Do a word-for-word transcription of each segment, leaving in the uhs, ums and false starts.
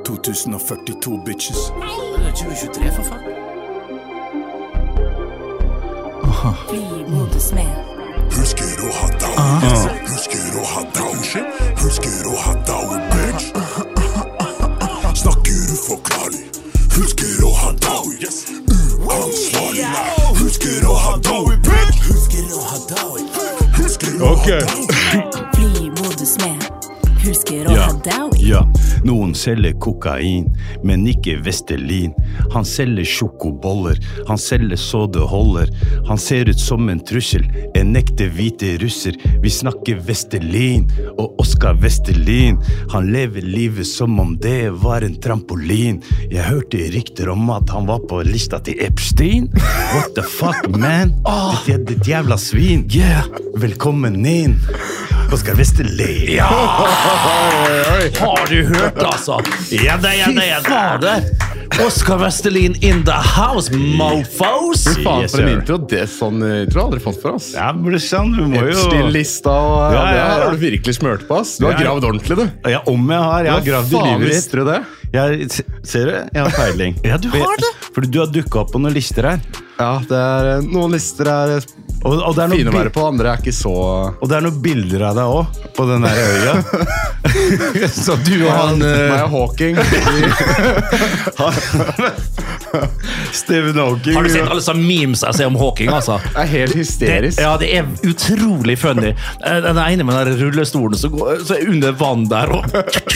tjueto førtito, bitches. Det er tjue tjuetre, for faen. Flymodus med Husker å ha dau. Husker å ha dau. Husker å ha dau, bitch. Snakker uforklarlig. Husker å ha dau. Uansvarlig. Husker å ha dau, bitch. Husker å ha dau. Husker å ha dau. Flymodus med Husker å ha dau. Ja, noen selger kokain, men ikke Vestelin. Han selger sjokoboller, han selger så det holder. Han ser ut som en trussel, en ekte hvite russer. Vi snakker Vestelin, og Oskar Vestelin. Han lever livet som om det var en trampolin. Jeg hørte rykter om at han var på lista til Epstein. What the fuck, man? Oh. Ditt, ditt jævla svin. Yeah. Velkommen inn, Oskar Vestelin. Ja! Har du hørt, altså? Ja da, ja da, ja da. Fy fader! Oskar Vestelin in the house, mofos! Fy faen Yes, for en sir. intro. Det er sånn intro har jeg aldri fått for oss. Ja, brorsan, du må jo... Epstein-lista og Ja, ja, ja, det ja. her har du virkelig smørt på, ass. Du har Ja. gravd ordentlig, du. Ja, om jeg har, jeg har gravd i Hva faen livet ditt. visste du det? Jeg, ser du? Jeg har peiling. Ja, du har det. Fordi du har dukket opp på noen lister her. Ja, det er eh, noen lister er eh, Og, og, det er noen fine å være bil- på, andre er ikke så... og det er noen bilder av deg også, på den her øya. Så du og han... Meg eh, og Hawking. Steven Hawking. Har du sett alle sånne memes jeg ser om Hawking, altså? Det er helt Det, hysterisk. ja, det er utrolig funny. Eh, Den ene med den rullestolen som går så er under vann der og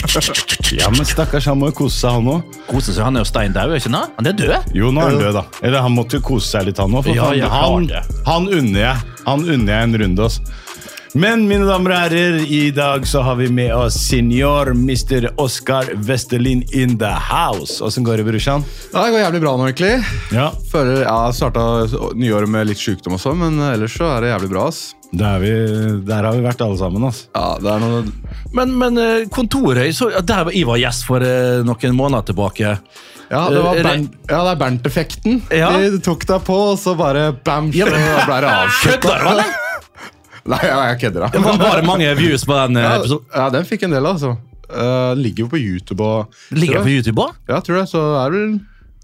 Ja, men stakkars, han må jo kose seg han også. koser seg. Han er jo stein der, ikke sant? Han er død. Jo, nå er han død da. Eller han måtte jo kose seg litt han også. For Ja, faen, ja, han, klart det. han unner jeg. Han unner jeg en runde oss. Men mine damer og herrer, i dag så har vi med oss senior mister Oskar Vestelin in the house. Hvordan går det, brorsan? Ja, det går jævlig bra nå, egentlig. Ja, Føler, ja, jeg startet nyåret med litt sykdom også, men ellers så er det jævlig bra, ass. der, er vi, der har vi vært alle sammen, ass. Ja, det er noe... Men, men eh, kontoret, så, der var jeg var gjest for eh, noen måneder tilbake. Ja, det, var Eh, Bernt, ja, det er Bernt-effekten. Ja. De tok deg på, og så bare bam, så ble det avsluttet. Kødder du, eller? Nei, ja, jeg kødder da. Var bare mange views på den eh, Ja, episoden. ja, den fikk en del, altså. Uh, ligger jo på YouTube og... Ligger den på YouTube også? Ja, tror jeg, så er det vel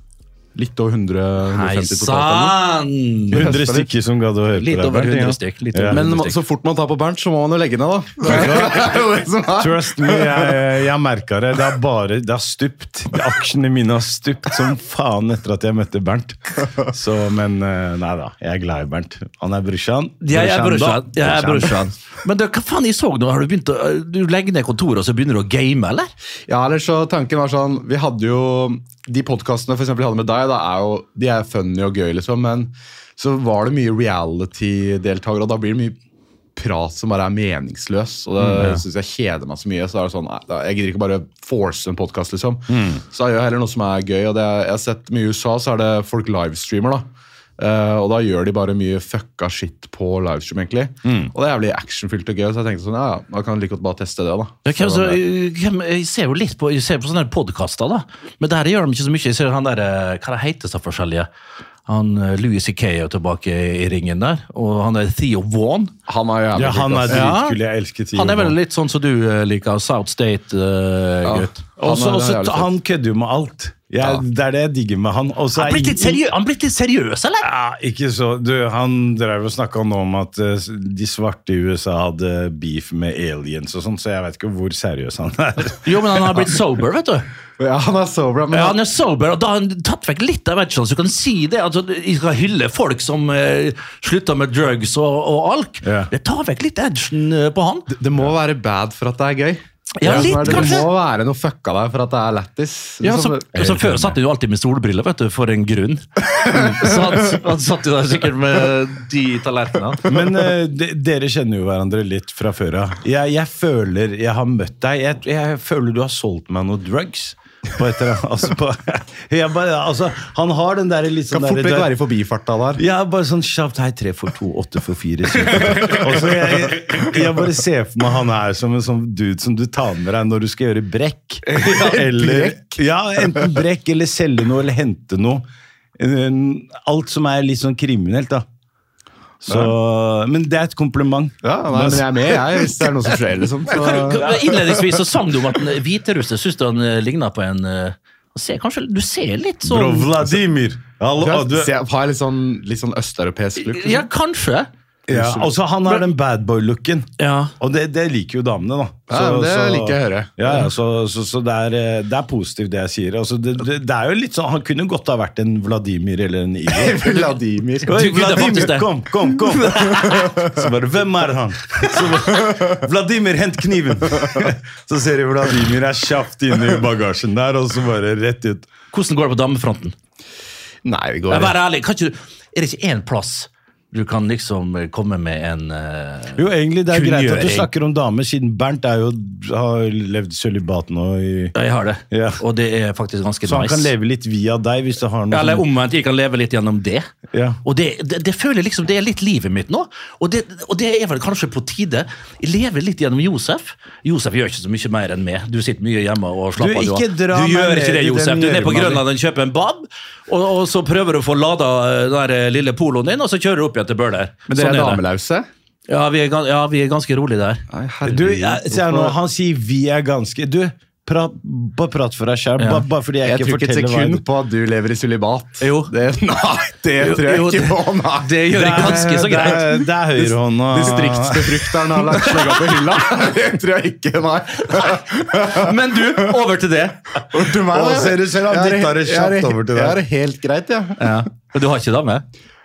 litt over hundre til hundre Hei femti totalt. sann! hundre stykker som gadd å høre Litt på deg, over Bernt, ja. hundre stykk. Litt Ja. over Men hundre så stykk. fort man tar på Bernt, så må man jo legge ned, da. Det er jo det som er. Trust me, jeg, jeg merket det. Det har bare, det har stupt. Aksjene mine har stupt som faen etter at jeg møtte Bernt. Så, men eh, nei da, jeg er glad i Bernt. Han er brorsan. Ja, jeg er Brorsan, brorsan. Jeg er brorsan. Men du, hva faen jeg så nå? Har du begynt å du legger ned kontoret og så begynner du å game, eller? Ja, eller så tanken var sånn, vi hadde jo de podcastene for eksempel vi hadde med deg, da er jo, de er funny og gøy liksom, men så var det mye reality-deltagere, og da blir det mye prat som bare er meningsløs, og det Mm, ja. synes jeg kjeder meg så mye, så er det sånn, nei, da- jeg gidder ikke bare force en podcast liksom, Mm. så jeg gjør heller noe som er gøy, og det er, jeg har sett mye i U S A, så er det folk livestreamer da, Eh, og da gjør de bare mye fucka shit på livestream egentlig, Mm. og det er jævlig actionfylt og gøy, så jeg tenkte sånn, ja, ja, da kan jeg like godt bare teste det da. Ja, hvem, så, Så, hvem, jeg ser jo litt på, jeg ser på sånne her podcaster, da. Men der gjør de ikke så mye. Jeg ser han der, eh, hva det heter så forskjellige. Han eh, Louis C K er jo tilbake i ringen der, og han er Theo Vaughn. han er jævlig Ja, han flink, er ass. Ja. dritkul. Jeg elsker Theo. Han er vel litt sånn som du eh, liker, South State-gutt. Og så- Han er og så- jævlig flink. han kødder jo med alt. Jeg, Ja. Det er det jeg digger med han. Og så han er blitt litt ingen- seriøs, han blitt litt seriøs, eller? Ja, ikke så. Du, han drev og snakket nå om at eh, de svarte i U S A hadde beef med aliens og sånn, så jeg vet ikke hvor seriøs han er. Jo, men han har blitt sober, vet du. Ja, han er sober, men Ja, han, han er sober, og da har han tatt vekk litt av versjonen, så du kan si det. Altså, jeg skal hylle folk som eh, slutter med drugs og, og alk. Ja. Det tar vekk litt action eh, på han. det må være bad for at det er gøy. Ja, litt, det, kanskje. Det må være noe fucka der for at det er lættis. Ja, så, Liksom, så Før satt han jo alltid med solbriller, vet du, for en grunn. Så han, han satt jo der sikkert med de tallerkenene. Men eh, de, dere kjenner jo hverandre litt fra før av. Jeg, jeg føler jeg har møtt deg. Jeg, jeg føler du har solgt meg noe drugs. På et eller annet, altså, på, jeg bare, altså, han har den der litt sånn kan fort der- vekk være i forbifarta der. Ja, bare sånn kjapt. Hei, tre for to, åtte for fire, syv for to. Og så jeg, jeg bare ser for meg han her som en sånn dude som du tar med deg når du skal gjøre brekk. Eller, ja, enten brekk, eller selge noe, eller hente noe. Alt som er litt sånn kriminelt, da. Så, men det er et kompliment. Ja, nei, men jeg er med, jeg, hvis det er noe som skjer, liksom. Så, Innledningsvis så sang du om at en hviterusse synes du han eh, lignet på en eh, ser, kanskje, Du ser litt sånn Bro, Vladimir. Hallo, du, jeg har litt sånn, litt sånn østeuropeisk look. Liksom. Ja, kanskje. ja, altså, han har den bad boy-looken. Ja. Og det, det liker jo damene, da. Ja, det liker jeg å høre. Ja, ja, så, så, så det, er, det er positivt det jeg sier. Altså, det, det, det er jo litt sånn, han kunne godt ha vært en Vladimir eller en Igor. Vladimir. Oi, Du kunne faktisk Vladimir, det. kom, kom, kom. Så bare, hvem er han? Så bare, Vladimir, hent kniven. Så ser jeg Vladimir er kjapt inne i bagasjen der, og så bare rett ut. Hvordan går det på damefronten? Nei, vi går Jeg Vær ærlig, kan ikke, du- er det ikke en plass du kan liksom komme med en uh, Jo, egentlig det er greit at du kunngjøring? snakker om damer, siden Bernt er jo, har levd sølibat nå i... Ja, jeg har det. Ja. Og det er faktisk ganske Så han nice. kan leve litt via deg, hvis du har noe... Eller sånn- omvendt, jeg kan leve litt gjennom det. Ja. Og det, det, det føler jeg liksom, det er litt livet mitt nå. Og det, og det er vel kanskje på tide. Jeg lever litt gjennom Josef. Josef gjør ikke så mye mer enn meg. Du sitter mye hjemme og slapper av. Du, ikke dra du meg gjør ned ikke det, i Josef. den Du er nede på gjørma di. Grønland og kjøper en bab, og, og så prøver du å få lada den der lille poloen din, og så kjører du opp igjen til Bøler. Men dere er damelause? Ja, vi er, gan- ja, vi er ganske rolig der. Nei, Du, herregud. jeg, ser nå, han sier vi er ganske... Du, prat, bare prat for deg selv, Ja. bare, bare fordi jeg, Jeg ikke tror ikke et forteller hva sekund jeg... på at du lever i sølibat. Jo. Det, nei, det Jo, tror jeg jo, ikke på, nei. Det gjør jeg ganske så Det greit. er, det er høyrehånd og... Distriktsbefrukteren har lagt slegga på hylla. Det tror jeg ikke, nei. Men du, over til det. Og til meg, Å, da. ser du selv, han Jeg er- dytter det jeg er- kjapt over til deg. Jeg er helt greit, ja. Ja. Men du har ikke dame?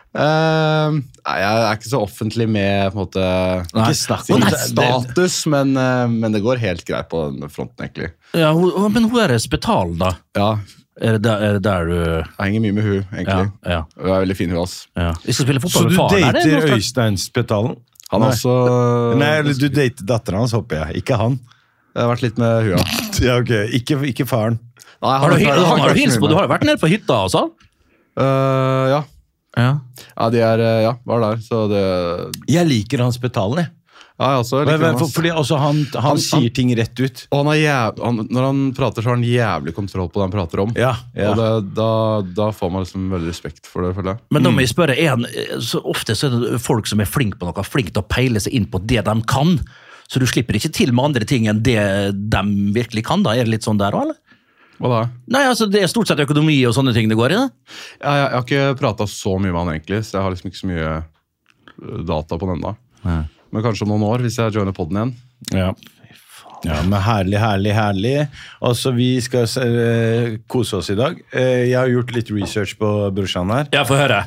Eh, nei, jeg er ikke så offentlig med på en måte Nei. Ikke snakk sin om det. status, men, eh, men det går helt greit på den fronten, egentlig. Ja, hun, men hun er spetalen, da. Ja, Er det der, er det der du jeg henger mye med hun, Ja. egentlig. ja, Hun er veldig fin, hun, ass. ja. Vi skal spille Så fotball du med faren. er det dater noe slags- Øystein Spetalen? Han Nei. er også Nei, eller du dater datteren hans, håper jeg. Ikke han. Jeg har vært litt med hun, ja. Ja, ok. Ikke, ikke faren. Nei, Har du, jeg han ikke har du vært hilst så på? mye Du med. har jo vært nede på hytta og sånn? Eh, ja. Ja. Ja, de er, eh, ja, var der, så det... Jeg liker han Spetalen, jeg. Ja, jeg også Men- liker men han, for, ass. fordi altså, han, han, Han- sier ting rett ut. Og han er jæv... han, når han prater, så har han jævlig kontroll på det han prater om. Ja, ja. Og det, da, da får man liksom veldig respekt for det, føler jeg. Men da må jeg spørre, er han, så ofte så er det folk som er flink på noe, flink til å peile seg inn på det de kan. Så du slipper ikke til med andre ting enn det de virkelig kan, da? Er det litt sånn der også, eller? Hva da? Nei, altså det er stort sett økonomi og sånne ting det går i, da. Ja, jeg, jeg har ikke pratet så mye med han egentlig, så jeg har liksom ikke så mye øh, data på den da. Men kanskje om noen år, hvis jeg joiner podden igjen. Ja. Ja, men herlig, herlig, herlig. Altså, vi skal eh, kose oss i dag. Eh, jeg har gjort litt research på brorsan her. Jeg får høre.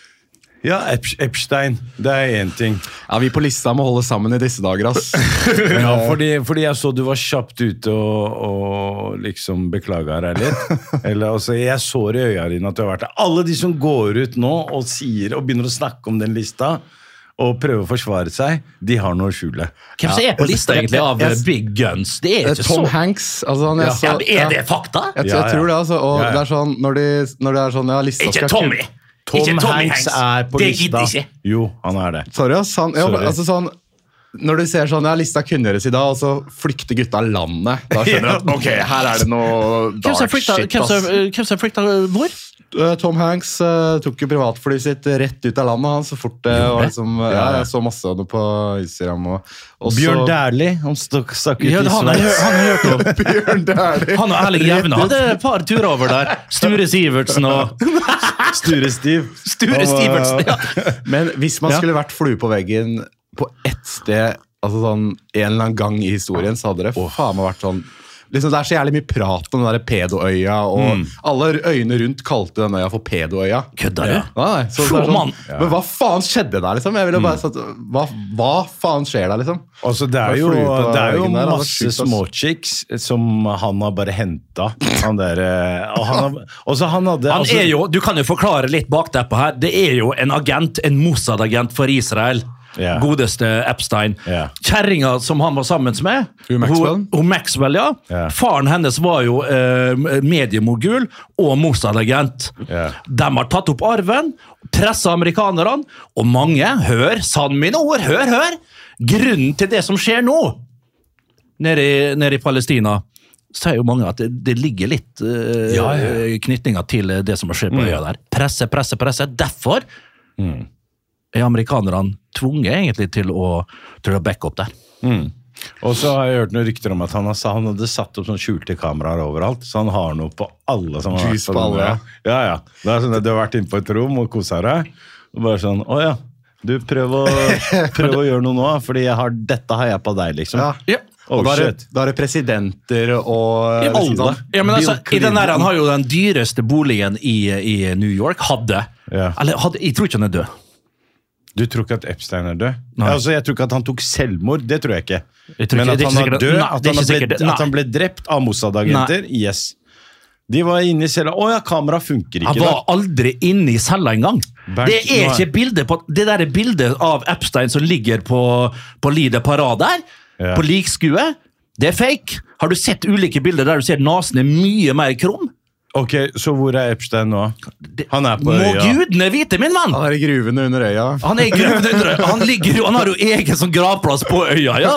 Ja, Ep Epstein, det er en ting. Ja, vi på lista må holde sammen i disse dager, ass. Ja, fordi, fordi jeg så du var kjapt ute og, og liksom beklaget deg litt. Eller, altså, jeg så i øya dine at du har vært der. Alle de som går ut nå og sier og begynner å snakke om den lista, og prøver å forsvare seg, de har noe å skjule. Hvem som er på lista egentlig av Jeg- Big Guns? Det er ikke Tom så... Hanks, altså han er Ja. så... Ja, men er det fakta? Jeg, tror- Ja, jeg ja. tror det, altså. Og Ja, ja. det er sånn, når, de, når det er sånn, ja, lista Ikke skal... Tommy! Tom Ikke Tommy Hanks Hanks. er på Det lista. gidder ikke. Jo, han er det. Sorry, ass. Han, ja, Sorry. altså sånn... Når du ser sånn, ja, lista kunngjøres i dag, og så flykter gutta landet, da skjønner du at, ok, her er det noe Hvem som dark frykta, shit, hvem som, ass. hvem som frykta hvor? Eh, Tom Hanks eh, tok jo privatflyet sitt rett ut av landet, han, så fort det var liksom, ja, jeg så masse av det på Instagram. Og, og Bjørn så, Dæhlie, han stakk stakk ut Ja, i han har Sveits. han har hørt om. Bjørn Dæhlie. Han og Erling Jevne hadde et par turer over der. Sture Sivertsen og Sture Stiv. Sture Han var- Stivertsen. Ja. Men hvis man Ja. skulle vært flue på veggen på ett sted, altså sånn en eller annen gang i historien, så hadde det faen meg vært sånn liksom, det er så jævlig mye prat om den der pedoøya, og alle øyene rundt kalte den øya for pedoøya. Kødder du? Nei, nei, så det Flå er sånn, mann. Men hva faen skjedde der, liksom? Jeg ville bare sagt, hva, hva faen skjer der, liksom? Altså, det er jo, Flue på det er jo veggen der, det var masse sjukt, ass. småchicks som han har bare hentet. Han der, eh, og han, har, og så han hadde... Han altså, er jo, du kan jo forklare litt bakteppet her. Det er jo en agent, en Mossad-agent for Israel. Ja. Godeste Epstein. Ja. Kjerringa som han var sammen med, Hun Maxwell? Hun, hun Maxwell, ja. Ja. Faren hennes var jo eh, mediemogul og Mossad-agent. Ja. De har tatt opp arven, pressa amerikanerne, og mange, hør, sann mine ord, hør, hør, grunnen til det som skjer nå, nede i, nede i Palestina, sier jo mange at det, det ligger litt uh, Ja, ja. knytninger til det som har skjedd på øya der. Presse, presse, presse. Derfor er amerikanerne tvunget egentlig til å, til å backe opp der. Mm. Og så har jeg hørt noen rykter om at han, han hadde satt opp sånne skjulte kameraer overalt, så han har noe på alle som har vært Juice på alle, ja. Ja, ja. Det er sånn at du har vært inne på et rom og koset deg, og bare sånn, å ja, du prøv å, prøv å gjøre noe nå, fordi jeg har, dette har jeg på deg, liksom. Ja. Ja. Oh, Og da er, shit. det, da er det presidenter og Ja, liksom sånn, Ja, men altså, Bill i den der, Clinton. han har jo den dyreste boligen i, i New York, hadde. Ja. Eller, hadde, jeg tror ikke han er død. Du tror ikke at Epstein er død? Nei. Altså, jeg tror ikke at han tok selvmord, det tror jeg ikke. Jeg tror Men ikke- at det er han ikke er sikkert- død, Nei, at, det er han ikke ble, sikkert- at han ble drept av Mossad-agenter, yes. De var inne i cella, å ja, kamera funker ikke Han var aldri inne i cella engang. Bernt, Det er nå er- ikke bilde på, det der er bildet av Epstein som ligger på, på Lide Parade der, Ja. på likskue. Det er fake. Har du sett ulike bilder der du ser nasen er mye mer krum? Ok, så hvor er Epstein nå? Han er på Må øya. gudene vite, min venn! Han er i gruvene under øya. Han er i grunnen under, han, ligger, jo- han har jo egen sånn gravplass på øya, ja.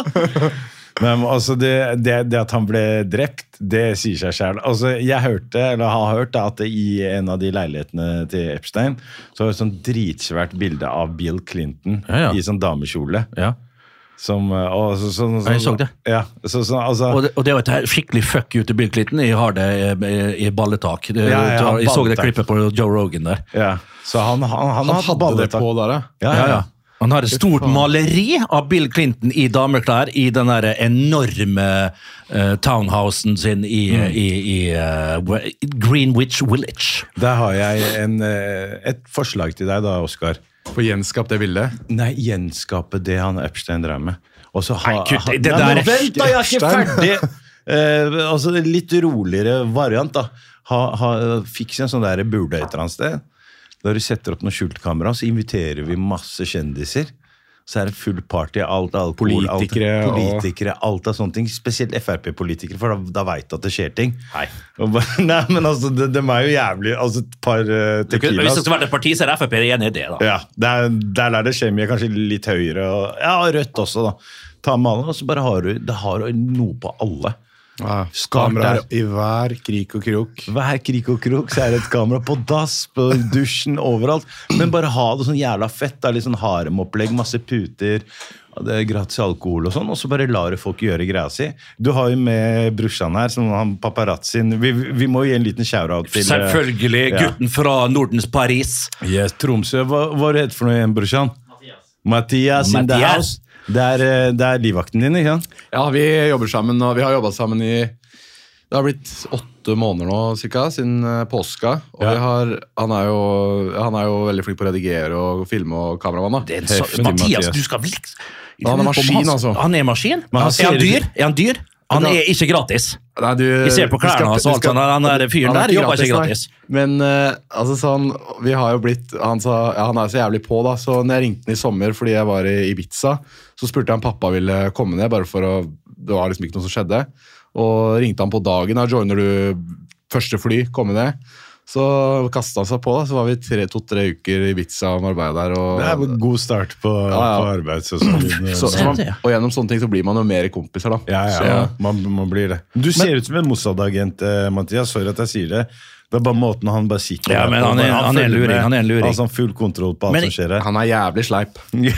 Men altså, det, det, det at han ble drept, det sier seg selv. Altså, jeg hørte, eller har hørt, at det i en av de leilighetene til Epstein, så var det et sånn dritsvært bilde av Bill Clinton Ja, ja. i sånn damekjole. ja. Som, og så, så, så, Jeg så det. Ja, så, så, altså, Og det, og det er jo et her skikkelig fuck you til Bill Clinton. Jeg har det i, i balletak. Det, Ja, ja, jeg så det balletak. klippet på Joe Rogan der. ja. Så han, han, han, Han har hatt hadde det balletak. på der, ja. Ja, Ja, ja. ja. Han har et stort maleri av Bill Clinton i dameklær i den der enorme uh, townhousen sin i, i, i uh, Greenwich Village. Der har jeg en, eh, et forslag til deg da, Oskar. Få gjenskapt det bildet. Nei, gjenskape det han Epstein drev med. Og så ha, Nei, kutt, ha- det Nei, der men er- vent da, jeg er ikke ferdig! Eh, altså, litt roligere variant da. Ha, ha, fiks en sånn der burde et eller annet sted. Da du setter opp noen skjult kamera, så inviterer vi masse kjendiser. Så er det full party, alt alkohol, Politikere alt, og- politikere, alt av sånne ting. Spesielt F R P-politikere, for da, da vet du at det skjer ting. Nei. Nei, men altså, de, de er jo jævlig, altså et par uh, Hvis det tequilas. skulle vært et parti, så er F P enig i det, da. Ja, der, der er det kjemi kanskje litt høyere, og, ja, og rødt også da. Ta med alle, og så bare har du, det har du noe på alle. Ja, Start kameraer der. i hver krik og krok. Hver krik og krok, så er det et kamera på dass, på dusjen, overalt. Men bare ha det sånn jævla fett, da, litt sånn haremopplegg, masse puter, og det er gratis alkohol og sånn, og så bare lar du folk gjøre greia si. Du har jo med brorsan her, som han paparazzin. Vi, vi må gi en liten shout-out til... eh, Selvfølgelig. ja. Gutten fra Nordens Paris. Yes, Tromsø. Hva, hva er det heter for noe igjen, brorsan? Mathias. Mathias in the Mathias. house. Det er, eh, det er livvakten din, ikke sant? Ja, vi jobber sammen, og vi har jobbet sammen i det har blitt åtte måneder nå, cirka, siden eh, påska. Og Ja. vi har, han, er jo, han er jo veldig flink på å redigere og filme og kameramann. da. Det er en så, Heftig, Mathias, Mathias. du skal vel ikke... Han er maskin, altså. Han er maskin? Men han er han ser dyr? ikke- Er han dyr? Han er ikke gratis. Nei, du, Jeg ser på vi skal- klærne hans og vi alt skal- sånn, han er fyren han er der jobber ikke nei. gratis. Men eh, altså sånn, vi har jo blitt Han sa, ja, han er så jævlig på, da. Så når jeg ringte han i sommer fordi jeg var i Ibiza, så spurte jeg om pappa ville komme ned, bare for å Det var liksom ikke noe som skjedde. Og ringte han på dagen. Da joiner du første fly, komme ned. Så kastet han seg på, da. Så var vi tre, to-tre uker i Ibiza og arbeidet der. Og, Det er en god start på, Ja, ja. på arbeidssesongen. så, så man, og gjennom sånne ting så blir man jo mer kompiser, da. Ja, ja, Så- ja. Man, man blir det. Du ser ut som en Mossad-agent, eh, Mathias. Sorry at jeg sier det. Det er bare måten han bare sitter Ja, der men på. han er- Bare han er en følger luring, med. han er en luring. Altså, han har full kontroll på alt Men- som skjer her. Han er jævlig sleip.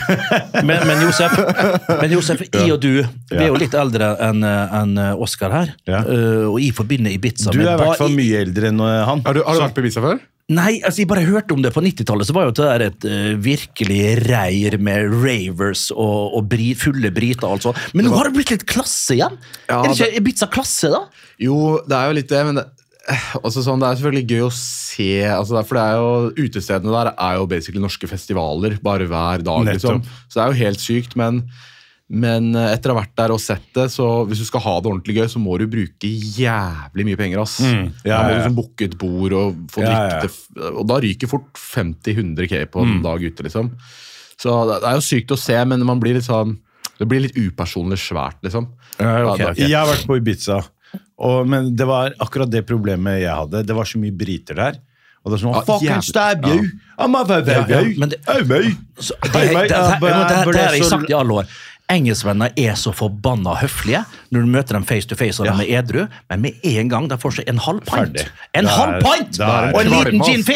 Men, men Josef, men Josef, jeg og du, vi er jo litt eldre enn enn Oskar her. Ja. Uh, og jeg forbinder Ibiza Du med er i hvert ba- fall mye eldre enn eh, han. Har du, har du vært på Ibiza før? Nei, altså jeg bare hørte om det på nittitallet, så var jo det der et uh, virkelig reir med ravers og, og bri, fulle briter og alt sånt. Men nå har det blitt litt klasse igjen. Ja, er det ikke Ibiza klasse, da? Jo, det er jo litt det, men det, eh, også sånn, det er selvfølgelig gøy å se, altså, det er- for det er jo, utestedene der er jo basically norske festivaler, bare hver dag, liksom. Nettopp. Så det er jo helt sykt, men, men eh, etter å ha vært der og sett det, så hvis du skal ha det ordentlig gøy, så må du bruke jævlig mye penger, ass. Mm, ja, Da må du ja, ja. liksom booke et bord og få Ja, drikke ja. til, og da ryker fort femti til hundre K på Mm. en dag ute, liksom. Så det det er jo sykt å se, men man blir litt sånn, det blir litt upersonlig svært, liksom. Ja, ok, Ja, ok. Jeg har vært på Ibiza, og, men det var akkurat det problemet jeg hadde. Det var så mye briter der. Og det er sånn, Ja, fucking jævlig. stab you! I'm a baby! Ja, ja, men det- Hey, baby! Så, det, Hey, det, mate, det, det, jeg det, det, ble har jeg så- sagt i alle år. Engelskvenner er så forbanna høflige når du møter dem face to face og de er edru, men med en gang de får seg en halv pint. Ferdig. En Det er- halv pint! det er- Og en liten Kvalm, ass. gin fizz!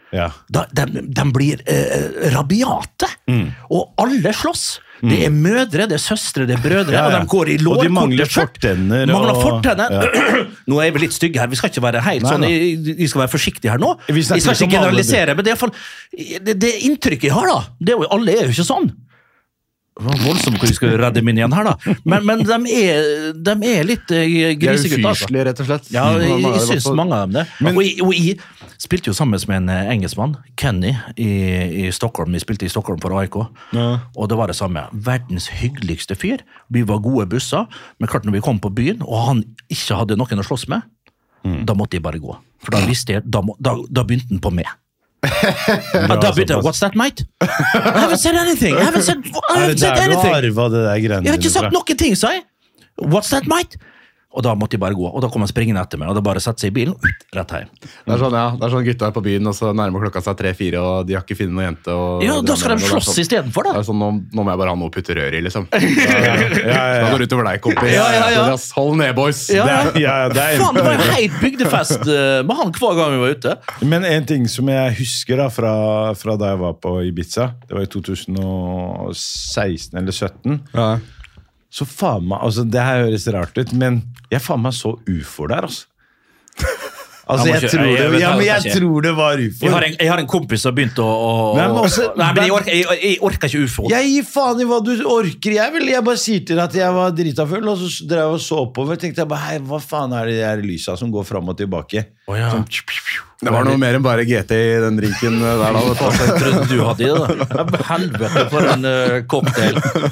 Ja. da, de, de blir eh, rabiate, Mm. og alle slåss. Det er mødre, det er søstre, det er brødre, Ja, ja. og de går i Og de lårkorte mangler skjørt. fortenner, Mangler og- fortenner. Nå er vi litt stygge her, vi skal ikke være helt Nei, sånn, nei. vi skal være forsiktige her nå. Vi snakker Vi skal ikke ikke om alle, generalisere, men det er i hvert fall, det, det inntrykket jeg har da, det er jo, alle er jo ikke sånn. Det var voldsomt hvor vi skal redde min igjen her da, men, men de, er, de er litt eh, De er grisegutter. altså. ufyselige, rett og slett. Ja, Mm. jeg, Man er jeg i hvert synes fall- mange av dem det. og, jeg, og jeg spilte jo sammen med en eh, engelskmann, Kenny, i, i Stockholm. Vi spilte i Stockholm for A I K, og det var det samme. Verdens hyggeligste fyr. Vi var gode busser, men klart når vi kom på byen, og han ikke hadde noen å slåss med, da måtte jeg bare gå. For da visste jeg, da, må, da, da begynte han på meg. Ja, da begynte jeg, what's that, mate? I haven't said anything! I haven't said, I Er haven't det said der du anything! arva det der greiene Jeg har ikke dine sagt fra? noen ting, sa jeg. What's that, mate? Og da måtte jeg bare gå, og da kom han springende etter meg, og da bare satte seg i bilen, ut, rett hjem. Det er sånn, ja, det er sånn gutta er på byen, og så nærmer klokka seg tre-fire, og de har ikke funnet noen jente. Og Ja, da skal de og det er slåss sånn- i stedet for Det da. er sånn, nå, nå må jeg bare ha noe å putte rør i, liksom. Ja, ja, ja. Da går det utover deg, kompis. Ja, ja, ja. Så, Hold ned, boys. Ja, Det er- ja, det er- Faen, det var jo helt bygdefest eh, med han hver gang vi var ute. Men en ting som jeg husker da fra, fra da jeg var på Ibiza, det var i to tusen og seksten eller sytten, Ja. så faen meg, altså det her høres rart ut, men jeg faen meg så ufor der, altså. Altså, Jeg må jeg, ikke- tror jeg- jeg det, vet ja, men det jeg ikke. tror det var Jeg ufor. har en, jeg har en kompis som begynte å... å Nei, men også- nei, men jeg orker, jeg, jeg orker ikke ufo. Jeg gir faen i hva du orker, jeg vel. Jeg bare sier til deg at jeg var drita full, og så drev jeg og så oppover. Tenkte jeg bare, hei, hva faen er det de her lysa som går fram og tilbake? Å, ja. Sånn, Det var noe mer enn bare G T i den drinken der da. vet du. Jeg trodde du hadde i det da. Helvete for en eh, cocktail.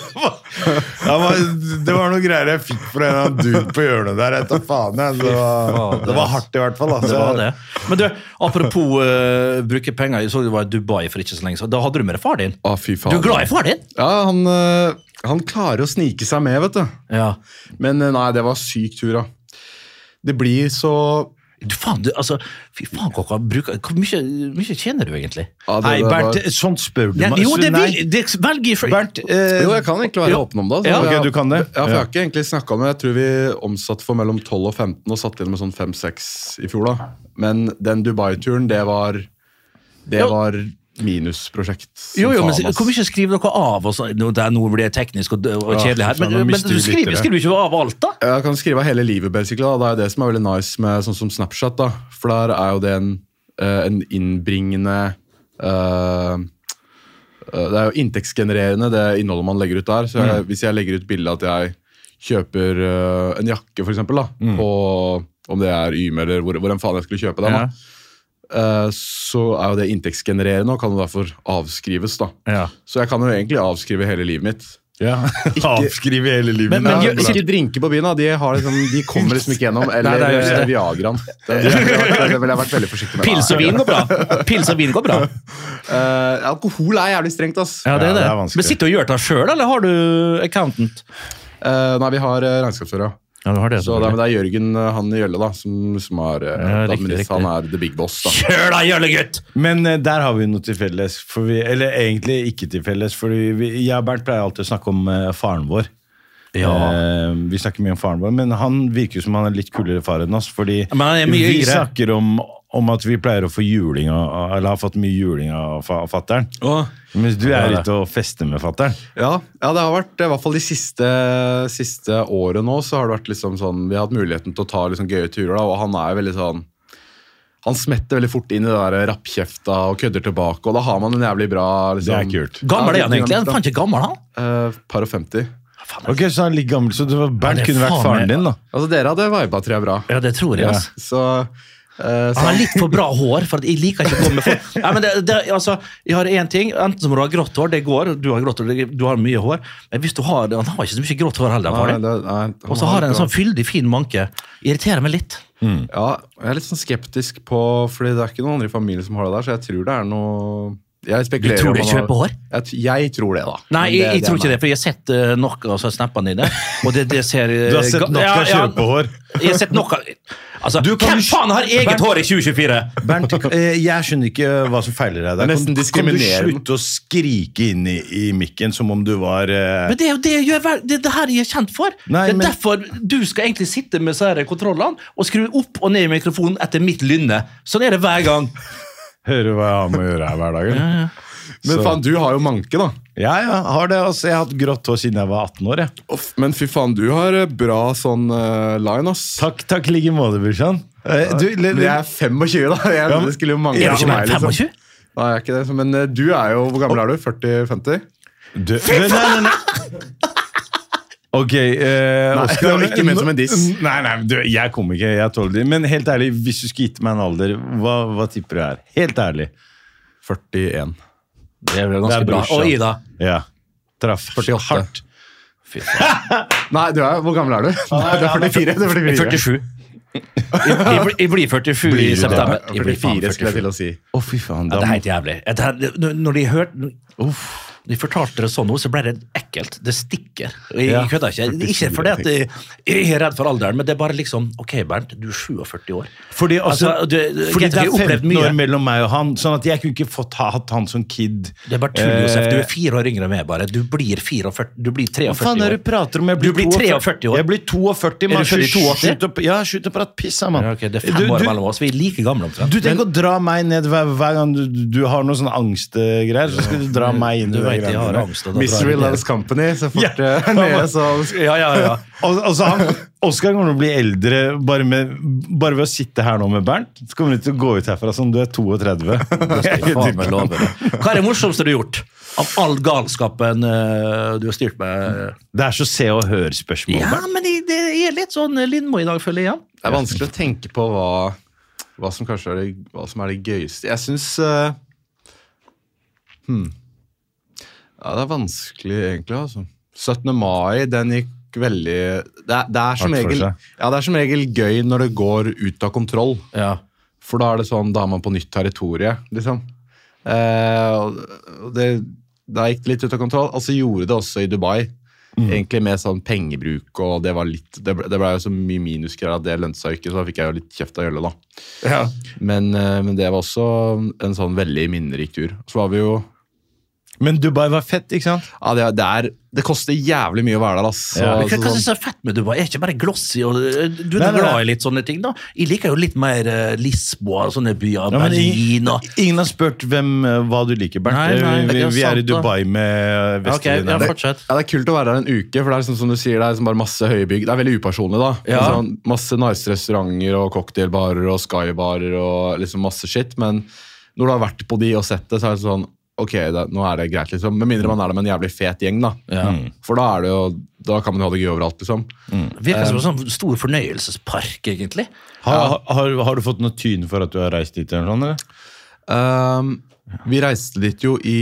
Ja, men det var noe greier jeg fikk fra en eller annen dude på hjørnet der. Jeg tar faen, jeg. Det var, det var hardt i hvert fall. Altså. Det var det. Men du, apropos uh, bruke penger, jeg så du var i Dubai for ikke så lenge, så da hadde du med deg far din. Å, fy faen. Du er glad i far din? Ja, han, øh, han klarer å snike seg med, vet du. Ja. Men øh, nei, det var syk tur, da. Det blir så... Du, faen, du, altså, fy faen, Kokka, bruker, hvor mye, mye tjener du egentlig? Ja, det, Nei, det var- Bernt, sånt spør du Ja, meg. jo, Så det, nei. vil, det velger jeg for... Bernt, eh, Jo, jeg kan egentlig være Ja. åpen om det. Ja, ok, jeg, du kan det. Ja, for jeg Ja. har ikke egentlig snakket om det. Jeg tror vi omsatte for mellom tolv og femten og satt inn med sånn fem seks i fjor da. Men den Dubai-turen, det var det Ja. var minusprosjekt. som Jo, jo, men faen, ass. hvor mye skriver dere av? Og så, nå, det er noe blir teknisk og, og Ja, kjedelig her, så men, nå men mister du vi skriver, lyttere. skriver du ikke av alt da? Jeg kan skrive av hele livet, basically. Da. Det er jo det som er veldig nice med sånn som Snapchat. da. For der er jo det en, eh, en innbringende eh, eh, Det er jo inntektsgenererende, det innholdet man legger ut der. Så jeg, Hvis jeg legger ut bilde at jeg kjøper eh, en jakke, for eksempel, da, på om det er Yme eller hvor, hvor en faen jeg skulle kjøpe den, da, eh, så er jo det inntektsgenererende og kan jo derfor avskrives. da. Ja. Så jeg kan jo egentlig avskrive hele livet mitt. ja. Avskrive hele livet. Men- men Ja, gjør- ikke drinker på byen, da. De, har liksom, de kommer liksom ikke gjennom. Eller Nei, det er jo ikke eh, det. Viagraen. Det, det, det, det ville jeg vært veldig forsiktig med. Pils og vin går bra. Pils og vin går bra. Eh, alkohol er jævlig strengt, ass. Ja, det Ja, er det. det er vanskelig. Men sitter du og gjør det selv, eller har du accountant? Eh, nei, vi har uh, regnskapsfører. Ja, du har det. Så det, er- men det er Jørgen eh, han i Gjølle da, som, som er eh, Ja, riktig, administ- riktig. Han er the big boss. da. Kjør da, Jøllegutt! Men eh, der har vi noe til felles, for vi, eller egentlig ikke til felles, for vi, jeg og Bernt pleier alltid å snakke om eh, faren vår. Ja. Eh, vi snakker mye om faren vår, men han virker som han er litt kulere far enn oss, fordi Men han er mye vi yngre. snakker om, om at vi pleier å få juling, av- eller har fått mye juling av fa- av fatteren. Mens du er Ja, det. ute og fester med fatteren. Ja, ja, det har vært, i hvert fall de siste, siste året nå, så har det vært liksom sånn, vi har hatt muligheten til å ta liksom gøye turer, da, og han er veldig sånn, han smetter veldig fort inn i det der rappkjefta og kødder tilbake, og da har man en jævlig bra... Liksom, Det er kult. Gammel er Ja, han egentlig? Han dynamikk, er faen ikke gammel, han. da. Eh, par og femti. Ok, så han er litt gammel, så det var, Bernt Ja, det er kunne vært faen faren meg- din da. Altså, dere hadde viba, tror jeg, bra. Ja, det tror jeg, Ja. altså. Så, eh, så Han har litt for bra hår, for at jeg liker ikke å gå med for... Ja, men det, det, altså, jeg har en ting, enten så må du ha grått hår, det går, du har grått hår, det- du har mye hår, men hvis du har, han har ikke så mye grått hår heller, Nei, far din. det- nei, han Og så har han en bra. sånn fyldig, fin manke. Irriterer meg litt. Ja, jeg er litt sånn skeptisk på, fordi det er ikke noen andre i familien som har det der, så jeg tror det er noe... Jeg Du spekulerer tror om du han ikke har- på hår? Jeg, t- jeg tror det, da. Nei, Men jeg, jeg tror er ikke det, meg. for jeg har sett uh, noe av snappene dine, og det, det ser... eh, Du har sett ga- nok ja, av ja, kjøpehår. Jeg har sett noe... Altså, Du kan hvem jo- faen har eget Bernt- hår i tjue tjue-fire? Bernt, eh, jeg skjønner ikke hva som feiler deg der. Det er nesten Kan, kan du diskriminerende. slutte å skrike inn i, i mikken som om du var... Eh, Men det er jo det, jeg gjør, hver- det, er det her jeg er kjent for. Nei, det er men- derfor du skal egentlig sitte med disse her kontrollene og skru opp og ned i mikrofonen etter mitt lynne. Sånn er det hver gang. Hører hva jeg har med å gjøre her hver dag. Ja, ja. Men faen, du har jo manke, da. Ja, ja, har det. Altså, jeg har hatt grått hår siden jeg var atten år, jeg. Off, men fy faen, du har bra sånn uh, line, ass. Takk, takk, like måte, Burshan. Uh, du, le, Men jeg er tjuefem, da. Jeg, Ja, det skulle jo mange Er du ikke for mer meg, liksom. tjuefem? Nei, jeg er ikke det. Men uh, du er jo, hvor gammel er du? førti femti? du, nei, nei, nei. Ok, eh, Nei, Oscar, det var ikke ment som en diss. Nei, nei, du, jeg kommer ikke, jeg tåler det. Men helt ærlig, hvis du skulle gitt meg en alder, hva, hva tipper du er? Helt ærlig. førtien. Det er vel Det ganske er bra. brorsan. Og Ida? Ja, traff. førtiåtte. Hardt. Fy faen. Nei, du er, hvor gammel er du? Nei, du er førtifire. Du er førtifire. førtisju. Jeg, jeg, blir- jeg blir førtisju i Blir du det? september. Jeg blir faen førtifire, skulle jeg førtisju. til å si. Å, fy faen. Ja, Da, det er helt jævlig. Det er- Når de hørte Uff. De fortalte det sånn nå, så ble det ekkelt. Det stikker. Og Jeg, Ja, jeg kødder ikke. Ikke fordi at jeg, jeg er redd for alderen, men det er bare liksom Ok, Bernt, du er sjuogførti år. fordi altså, Altså, du- fordi Greit, det vi er har opplevd femten mye. år mellom meg og han, sånn at jeg kunne ikke fått ha, hatt han som kid. Det er bare tull, Josef. Du Eh, er fire år yngre enn meg, bare. Du blir førtifire. Du blir Hva faen treogførti er det år. du prater om? Jeg Du blir treogførti år. Jeg blir toogførti, Er mann. du født i toogåtti? Slutt å- Ja, slutt å prate piss, mann. Ja, ok, det er fem Du- år du- mellom oss. Vi er like gamle omtrent. Du tenker å dra meg ned hver, hver gang du, du har noen sånne angstgreier, så skal du dra meg inn i Du det vet jeg har greiene. angst. og da drar Mystery jeg ned. Loves Company, så fort Ja. uh, nede, så Ja, ja, ja. Og, og så han, Oskar kommer til å bli eldre bare, med, bare ved å sitte her nå med Bernt. Så kommer du til å gå ut herfra som du er toogtredve. Det skal jeg faen meg love deg. Hva er det morsomste du har gjort? Av all galskapen eh, du har styrt med? Det er så se og hør-spørsmål. Ja, Bernt. men det, det er litt sånn Lindmo i dag, føler jeg igjen. det er vanskelig å tenke på hva, hva som kanskje er det, hva som er det gøyeste. Jeg syns uh, hmm. Ja, det er vanskelig, egentlig. altså. syttende mai, den gikk veldig Det er, det er, som, Hardt for regel, seg. ja, det er som regel gøy når det går ut av kontroll. Ja. For da er det sånn, da er man på nytt territorie, liksom. Eh, og og det, da gikk det litt ut av kontroll. Og så gjorde det også i Dubai. Egentlig med sånn pengebruk, og det var litt Det ble, det ble jo så mye minusgreier at det lønte seg ikke, så da fikk jeg jo litt kjeft av Jølle, da. Men, eh, men det var også en sånn veldig minnerik tur. Så var vi jo Men Dubai var fett, ikke sant? Ja, det, er- det, er, det koster jævlig mye å være der, ass. Så, Ja, Men hva, så hva sånn, synes jeg er fett med Dubai? Er ikke bare glossy? Og, eh, du er Nei, nei, glad nei. i litt sånne ting, da? Jeg liker jo litt mer eh, Lisboa og sånne byer. Ja, men Berlin ingen, og ingen har spurt hvem, eh, hva du liker, Bernt. Nei, nei, vi, det er vi er i sant, da. Dubai med Ok, Vesterlin. ja, fortsett. ja, det er kult å være der en uke, for det er liksom, som du sier, det er liksom bare masse høye bygg. Det er veldig upersonlig, da. Ja. Sånn, masse nice restauranter og cocktailbarer og skybarer og liksom masse shit, men når du har vært på de og sett det, så er det sånn ok, da, nå er det greit, liksom. Med mindre man er der med en jævlig fet gjeng, da. Ja. For da er det jo Da kan man jo ha det gøy overalt, liksom. Virker som en sånn stor fornøyelsespark, egentlig. Har, har, har du fått noe tyn for at du har reist dit? Eller sånn, eller? Ehm, vi reiste dit jo i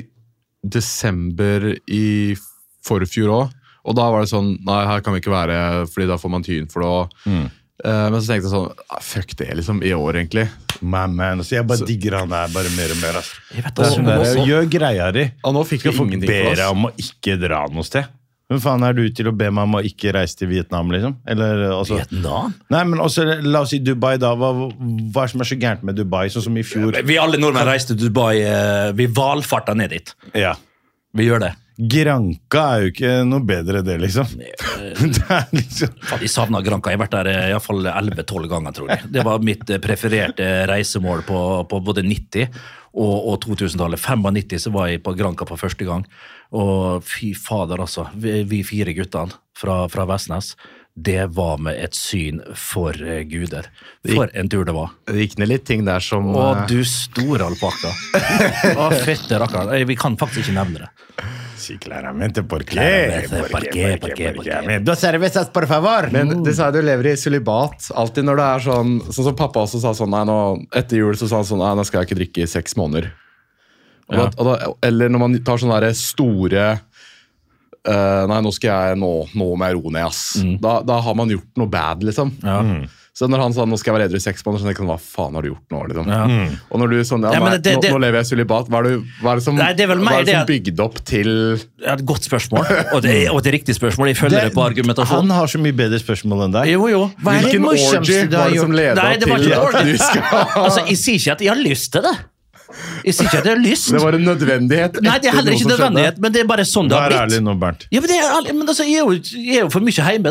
desember i forfjor òg, og da var det sånn nei, her kan vi ikke være, fordi da får man tyn for det òg. men så tenkte jeg sånn ah, fuck det, liksom, i år, egentlig. Man, man. Altså, jeg bare digger han der bare mer og mer. Altså. Jeg vet Det er også, sånn der, også- gjør greia di. Ja, nå fikk vi Skal folk ingenting be for deg oss. om å ikke dra noe sted? Hvem faen er du til å be meg om å ikke reise til Vietnam, liksom? Eller, altså, Vietnam? nei, men også, la oss si Dubai da. Hva, hva er det som er så gærent med Dubai, sånn som i fjor? Vi alle nordmenn reiste til Dubai. eh, Vi valfarta ned dit. Ja. Vi gjør det. Granca er jo ikke noe bedre det, liksom. Det er liksom Faen, jeg savna Granca. Jeg har vært der eh, i hvert fall elleve tolv ganger, tror jeg. Det var mitt eh, prefererte reisemål på, på både nitti og, og to-tusentallet. nittifem så var jeg på Granca på første gang. Og fy fader, altså. Vi, vi fire guttene fra, fra Vestnes. Det var med et syn for eh, guder. For en tur det var. Det gikk ned litt ting der som Å, eh, du store alpakka. Å, fette rakkeren. Eh, Vi kan faktisk ikke nevne det. Sí, claramente, porque, Claramente, porque, porque, porque. Dos cervezas, por favor. Men det sa du lever i sølibat. Alltid når det er sånn Sånn som pappa også sa sånn nei, nå, etter jul så sa han sånn nei, nå skal jeg ikke drikke i seks måneder. Og da, og da, eller når man tar sånne der store eh, nei, nå skal jeg nå, nå må jeg roe ned, ass. Da, da har man gjort noe bad, liksom. Ja. Så når han sa nå skal jeg være edru i seks måneder, så tenkte jeg hva faen har du gjort nå? liksom. Ja. Og når du sånn ja, Ja, men nei, det- nå, det- nå lever jeg i sølibat, hva, er det- hva er det som, Nei, det er vel hva mer er det som det- bygde opp til Ja, et godt spørsmål, og det, og et riktig spørsmål. Jeg følger det, på Han argumentasjon. har så mye bedre spørsmål enn deg. Jo, jo. Hva er det Hvilken morsomste orgy du har var det som gjort? leda Nei, det var til ikke at orgy. du skal Altså, Jeg sier ikke at jeg har lyst til det. Jeg sier ikke at jeg har lyst. Det var en nødvendighet. Nei, det er etter heller noe ikke som skjedde. nødvendighet, men det er bare sånn det har Vær ærlig blitt. nå, Bernt. Ja, men, det er, ærlig- men altså, jeg, er jo, jeg er jo for mye hjemme, da.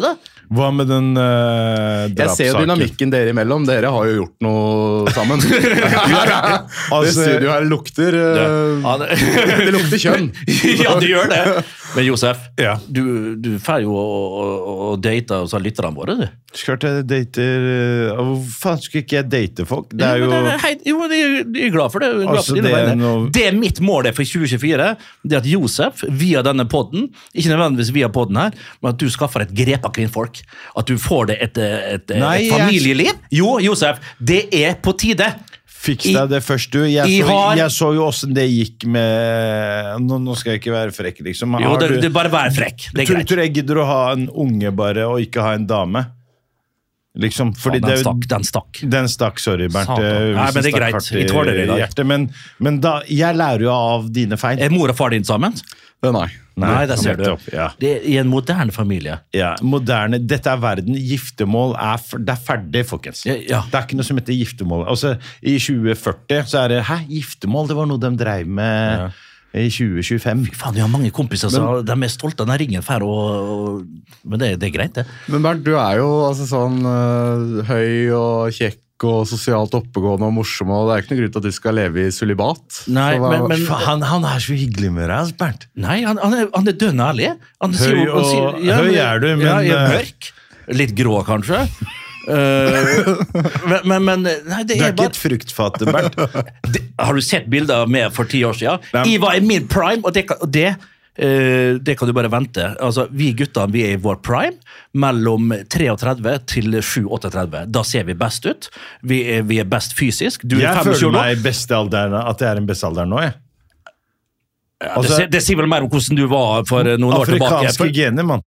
Hva med den uh, drapssaken? Jeg ser jo dynamikken dere imellom. Dere har jo gjort noe sammen. altså, det studioet her lukter uh, ja, det. det lukter kjønn. Ja, det gjør det. Men Josef, ja. du, du får jo å, å, å date og så lytterne våre, du. Klart jeg dater Hvor faen skulle ikke jeg date folk? Det er jo ja, det er, hei, Jo, jeg er glad for det. Jeg er glad altså, for det, er noe... det er mitt mål for tjue tjuefire. Det er at Josef, via denne podden, ikke nødvendigvis via podden her, men at du skaffer et grep av kvinnfolk. At du får det et, et, Nei, et familieliv. Jeg... Jo, Josef, det er på tide. Fiks deg det først, du. Jeg så, har... jeg så jo hvordan det gikk med nå, nå skal jeg ikke være frekk, liksom. Jo, det, du... det er bare vær frekk. Det er tror, tror jeg gidder å ha en unge bare, og ikke ha en dame? Liksom, fordi ja, den, det, stakk, den stakk. Den stakk, sorry, Bernt. Nei, men det er greit. Vi tåler det i dag. Hjertet, men, men da, jeg lærer jo av dine feil. Er mor og far din sammen? Nei. Nei, det ser du. Ja. Det er i en moderne familie. Ja, moderne. Dette er verden. Giftemål er, det er ferdig, folkens. Ja, ja. Det er ikke noe som heter giftemål. Altså, i tjue førti så er det, hæ, giftemål, det var noe de drev med... Ja. I tjue tjuefem. Fy faen, jeg har mange kompiser som de er stolte av den ringen for, og, og, men det, det er greit, det. Men Bernt, du er jo altså, sånn uh, høy og kjekk og sosialt oppegående og morsom, og det er ikke noe grunn til at du skal leve i sulibat. Nei, hva, men, men han, han er så hyggelig med deg, Bernt. Nei, han, han, er, han er dønn ærlig. Han høy sier, og sier, ja, høy er du, men... Ja, jeg er mørk. Litt grå, kanskje. Uh, men, men, men nei, det, det er er bare... ikke et fruktfat, Bernt. det, har du sett bilder av meg for ti år siden? Nei. Jeg var i min prime, og det, og det, uh, det kan du bare vente. Altså, vi guttene, vi er i vår prime, mellom treogtredve til sju tretti. Da ser vi best ut. Vi er, vi er best fysisk. Du jeg er føler meg beste alderen, at jeg er en beste alder nå, jeg. Ja, altså, det, det sier vel mer om hvordan du var for noen år tilbake. Afrikanske gener, mann.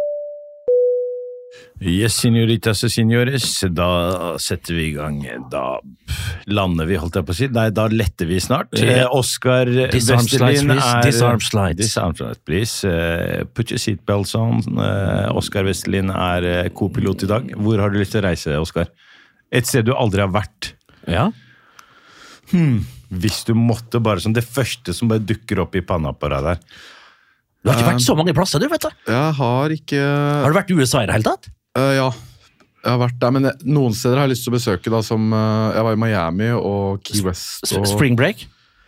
Yes, senoritas og senores, da setter vi i gang, da lander vi, holdt jeg på å si, nei, da letter vi snart. Yeah. Oscar Westerlin er... Disarm slides. Disarm slides, please. Uh, put your seatbelts on. Uh, Oscar Westerlin er uh, co-pilot i dag. Hvor har du lyst til å reise, Oscar? Et sted du aldri har vært. Ja. Hmm. Hvis du måtte bare, som det første som bare dukker opp i panna på deg der. Du har ikke vært så mange plasser, du, vet du. Jeg har ikke... Har du vært i U S A i det hele tatt? Uh, ja, jeg har vært der, men jeg, noen steder har jeg lyst til å besøke da, som uh, jeg var i Miami og Key West og... Spring Break?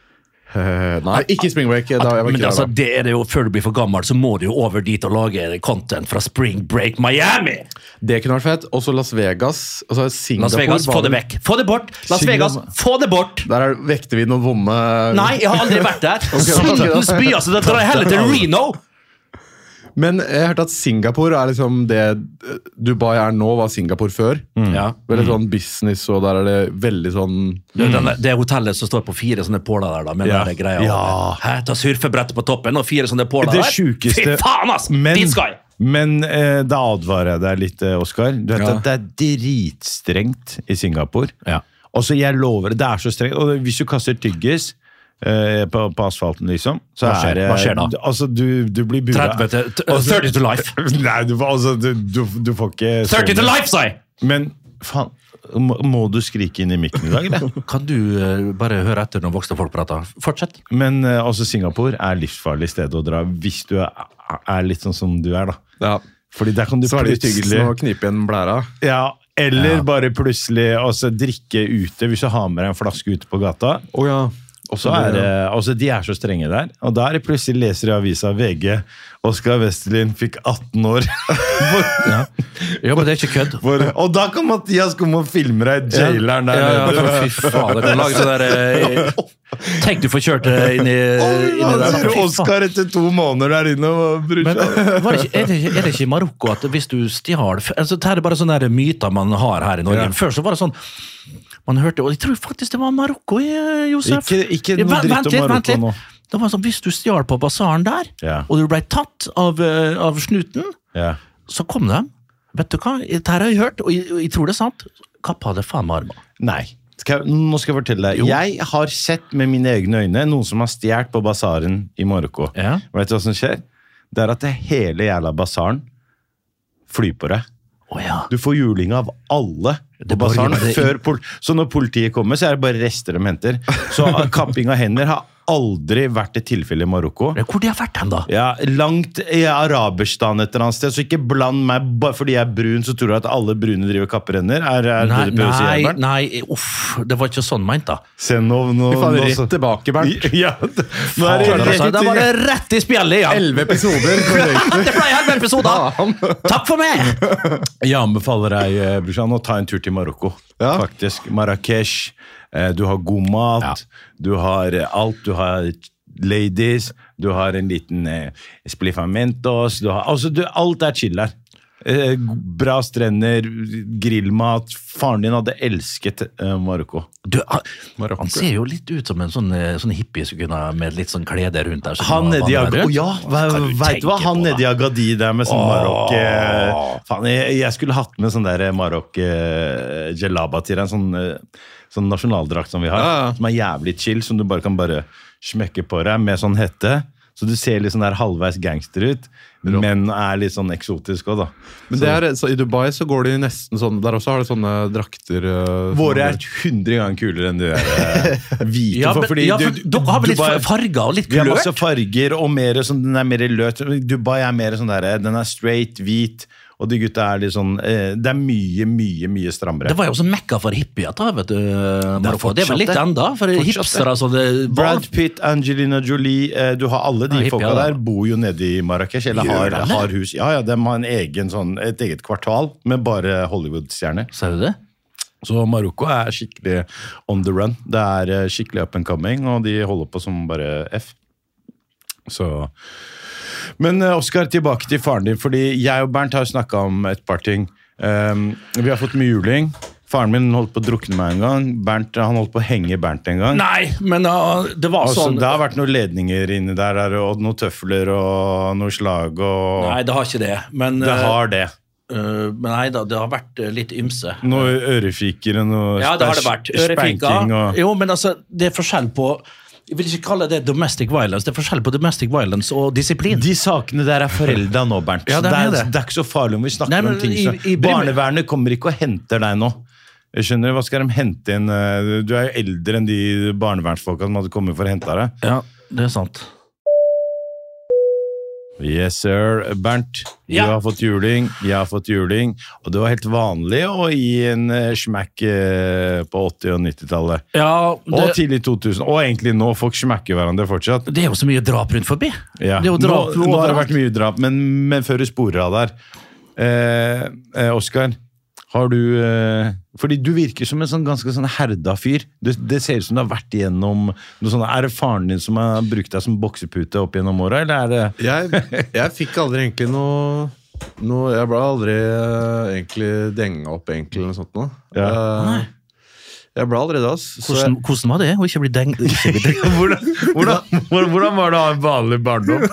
Uh, nei, ikke Spring Break da, jeg var men ikke altså, der, det er det jo, før du blir for gammel så må du jo over dit og lage content fra Spring Break Miami. Det kunne vært fett. Også Las Vegas, altså Singapore. Las Vegas, få det vekk, få det bort. Las Vegas, få det bort. Der er, vekter vi noen vonde... Nei, jeg har aldri vært der. Syndens by, altså, da drar jeg heller til Reno. Men jeg hørte at Singapore er liksom det Dubai er nå, var Singapore før. Mm. Ja. Veldig sånn business, og der er det veldig sånn... Det, mm. det er hotellet som står på fire sånne påler der, da, med ja. Den greia. Ja. Hæ, ta surfebrettet på toppen, og fire sånne påler det der. Sjukeste... Fy faen, ass! Men, Dit skal jeg! Men eh, da advarer jeg deg litt, Oscar. Du vet ja. At det er dritstrengt i Singapore. Ja. Og så jeg lover, det er så strengt. Og hvis du kaster tyggis, På, på asfalten, liksom. Så hva skjer, er, hva skjer da? Altså, du, du blir bura. tretti to life. Nei, du, altså, du, du, du får ikke... tretti to life, sa jeg! Men, faen, må, må du skrike inn i mikken i dag, eller? Kan du uh, bare høre etter når voksne folk prater? Fortsett. Men uh, altså, Singapore er livsfarlig sted å dra, hvis du er, er litt sånn som du er, da. Ja. Fordi der kan du så er det plutselig... tyggelsen å knipe igjen blæra. Ja, eller ja. Bare plutselig altså, drikke ute, hvis du har med deg en flaske ute på gata. Åh oh, ja. Og så er det, altså de er så strenge der, og da er det plutselig leser i avisa V G, Oscar Westerlin fikk atten år. ja. ja, men det er ikke kødd. For, og da kan Mathias komme og filme deg i jaileren der. Ja, ja, ja, fy faen, det kan lage sånn der... Eh, tenk du får kjørt inn i, inn i der. Oscar etter to måneder der inne og bryr seg. Men var det ikke, er, det, er det ikke i Marokko at hvis du stjal... Altså, det er bare sånne der myter man har her i Norge. Ja. Før så var det sånn... Man hørte, og jeg tror faktisk det var Marokko, Josef. Ikke, ikke noe dritt om Marokko litt, nå. Det var sånn, hvis du stjal på basaren der, ja. Og du ble tatt av, av snuten, ja. Så kom de. Vet du hva? Dette har jeg hørt, og jeg, jeg tror det er sant. Kappa hadde faen med armen. Nei. Skal, nå skal jeg fortelle deg. Jo. Jeg har sett med mine egne øyne noen som har stjert på basaren i Marokko. Ja. Vet du hva som skjer? Det er at det hele jævla basaren flyr på deg. Oh, ja. Du får juling av alle på basaren før pol- så når politiet kommer så er det bare rester de henter så kapping av hender har aldri vært et tilfelle i Marokko. Hvor de har vært hen da? Ja, langt i Araberstan et eller annet sted, så ikke bland meg, bare fordi jeg er brun, så tror du at alle brune driver kapperenner. Er, er Nei, det det du prøver å si, nei, Bernt? nei, uff, det var ikke sånn meint da. Se nå, nå, Vi faen nå rett så- tilbake, Bernt. Ja, det- nå er Faen, altså, det det var det rett i spjellet igjen. Elleve episoder. Det ble elleve episoder. Takk for meg. Jeg anbefaler deg, eh, Brorsan, å ta en tur til Marokko. Ja. Faktisk. Marrakesh. Eh, Du har god mat. Du har eh, alt. Du har ladies. Du har en liten eh, spliffamentos. Du har, altså, du, alt er chill der. Eh, bra strender, grillmat. Faren din hadde elsket eh, Marokko. Du, han, han ser jo litt ut som en sånn, eh, sånn hippie som kunne med litt sånn klede rundt der. som Han var nede i vanlig Agadir, rundt. ja, Hva kan du vet du hva? tenke Han på, nede i da? Agadir der med sånn Åh. Marokk eh, Faen, jeg, jeg skulle hatt med sånn der Marokk eh, Jalaba til en sånn, eh, sånn nasjonaldrakt som vi har, Ja, ja. som er jævlig chill, som du bare kan bare smekke på deg med sånn hette, så du ser litt sånn der halvveis gangster ut, men er litt sånn eksotisk også da. Men det er, så I Dubai så går de nesten sånn. Der også har de sånne drakter. uh, Våre er som- hundre ganger kulere enn de der eh, hvite. Ja, for- men, fordi ja, for du- dere har vel litt Dubai- farger og litt Vi har masse kulørt? farger og mer sånn, den er mer løt. Dubai er mer sånn der, den er straight, hvit, og de gutta er litt sånn, eh, det er mye, mye, mye strammere. Det var jo også mekka for hippier, da, vet du, Marokko. Det er vel litt fortsatt det. enda, for Fortsatt hipster, det. altså. Det var, Brad Pitt, Angelina Jolie, eh, du har alle de Ja, folka hippier, da. der, bor jo nede i Marrakesh, eller Gjør har, de det? har hus. Ja, ja, de har en egen sånn, et eget kvartal med bare Hollywood-stjerner. ser du det? Så Marokko er skikkelig on the run. Det er eh, skikkelig up and coming, og de holder på som bare F. Så... Men eh, Oskar, tilbake til faren din, fordi jeg og Bernt har snakket om et par ting. Um, vi har fått mye juling. Faren min holdt på å drukne meg en gang. Bernt, han holdt på å henge Bernt en gang. Nei, men uh, det var Altså, sånn... det har vært noen ledninger inni der, der, og noen tøfler og noe slag. Og... Nei, det har ikke det. Men, det har det. uh, men nei da, det har vært uh, litt ymse. Noe ørefiker og noe Ja, det har det vært. spanking Ørefika. og... Jo, men altså, det er forskjell på... Jeg vil ikke kalle det domestic violence. Det er forskjell på domestic violence og disiplin. De sakene der er forelda nå, Bernt. Ja, Så det det, er er, det. det er ikke så farlig om vi snakker Nei, men om ting i- som i Brim- Barnevernet kommer ikke og henter deg nå. Jeg skjønner, hva skal de hente inn? Du er jo eldre enn de barnevernsfolka som hadde kommet for å hente deg. Ja, det er sant. Yes, sir. Bernt, du Ja. har fått juling, jeg har fått juling, og det var helt vanlig å gi en eh, smack eh, på åtti- og nittitallet. Ja, Og det, tidlig to tusen, og egentlig nå folk smacker hverandre fortsatt. det er jo så mye drap rundt forbi. Ja. Det er jo Nå, drap nå har det overalt. vært mye drap, men, men før du sporer av der. Eh, eh, Oskar, har du eh, fordi du virker som en sånn ganske sånn herda fyr. Det, det ser ut som du har vært igjennom noe sånt. Er det faren din som har brukt deg som boksepute opp gjennom åra, eller er det Jeg, jeg fikk aldri egentlig noe, noe Jeg ble aldri eh, egentlig denga opp, egentlig, eller noe sånt noe. Ja. Eh, jeg ble aldri det, ass. Så Hvordan, jeg, hvordan var det å ikke bli deng... Ikke bli deng hvordan, hvordan, hvordan, hvordan var det å ha en vanlig barndom?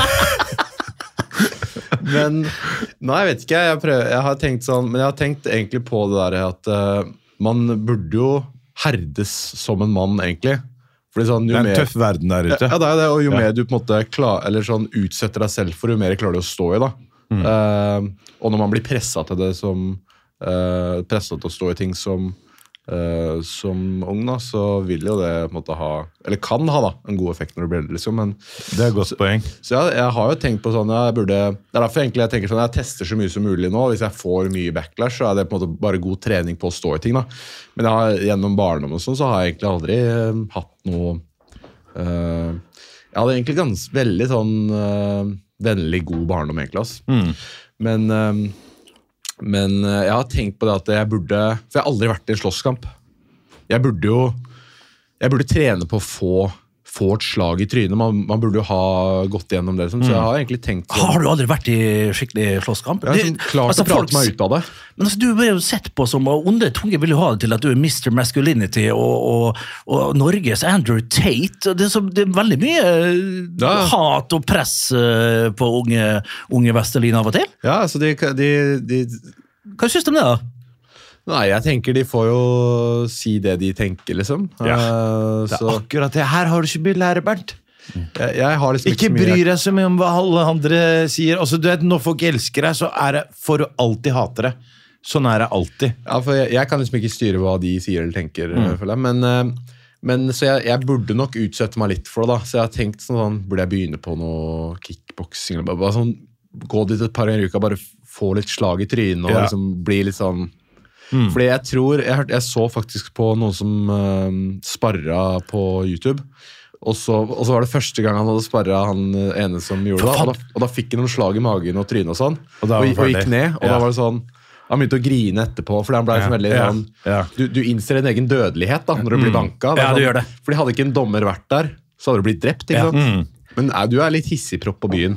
men Nei, jeg vet ikke. Jeg, prøver, jeg har tenkt sånn Men jeg har tenkt egentlig på det der at eh, man burde jo herdes som en mann, egentlig. Fordi sånn, Det jo er en mer, tøff verden der ute. Ja, det er jo det, og jo Ja. mer du på en måte klar, eller sånn, utsetter deg selv for, jo mer klarer du å stå i. da. Mm. Eh, og når man blir pressa til det som uh, pressa til å stå i ting som eh, som ung, da, så vil jo det på en måte ha Eller kan ha da, en god effekt når du blir eldre, liksom. Men, Det er et godt poeng. så jeg, jeg har jo tenkt på sånn jeg burde, Det er derfor egentlig jeg tenker sånn jeg tester så mye som mulig nå. Hvis jeg får mye backlash, så er det på en måte bare god trening på å stå i ting. da. Men jeg har, gjennom barndom og sånn, så har jeg egentlig aldri eh, hatt noe eh, Jeg hadde egentlig ganske veldig sånn eh, vennlig, god barndom, egentlig. ass. Mm. Men, eh, men eh, jeg har tenkt på det at jeg burde For jeg har aldri vært i en slåsskamp. Jeg burde jo Jeg burde trene på å få, få et slag i trynet. Man, man burde jo ha gått gjennom det. liksom. Så jeg har egentlig tenkt sånn, Har du aldri vært i skikkelig slåsskamp? jeg har sånn klart altså, å prate folk- meg ut av det. Men altså, du er jo sett på som, og onde tunge vil jo ha det til at du er mister Masculinity og, og, og Norges Andrew Tate. Det er, så, det er veldig mye Ja. hat og press eh, på unge, unge Vesterlin av og til. Ja, altså de, de, de Hva synes du om det da? Nei, jeg tenker de får jo si det de tenker, liksom. Ja. Eh, Det er så akkurat det. Her har du ikke mye lære, Bernt. jeg, jeg har liksom Ikke så mye- bry deg så mye om hva alle andre sier. Altså, du vet, når folk elsker deg, så er det for å alltid hate det. Sånn er det alltid. Ja, for jeg, jeg kan liksom ikke styre hva de sier eller tenker, Mm. eh, føler jeg. Men, eh, Men så jeg, jeg burde nok utsette meg litt for det da. Så jeg har tenkt sånn, burde jeg begynne på noe kickboxing? Bare, bare sånn, gå dit et par ganger i uka, bare få litt slag i trynet og Ja. liksom bli litt sånn... Mm. Fordi jeg tror, jeg, hørte, jeg så faktisk på noen som uh, sparra på YouTube, og så, og så var det første gang han hadde sparra han ene som gjorde det, og da, og da fikk han noen slag i magen og trynet og sånn, Og og, da var han og gikk ferdig. ned, og Ja. da var det sånn, han begynte å grine etterpå, fordi han ble sånn veldig Ja. sånn, Ja. du, du innser en egen dødelighet da, når du blir banka. Det er Ja, du sånn, gjør det. Fordi hadde ikke en dommer vært der, så hadde du blitt drept, ikke Ja. sant? Men er, du er litt hissigpropp på byen.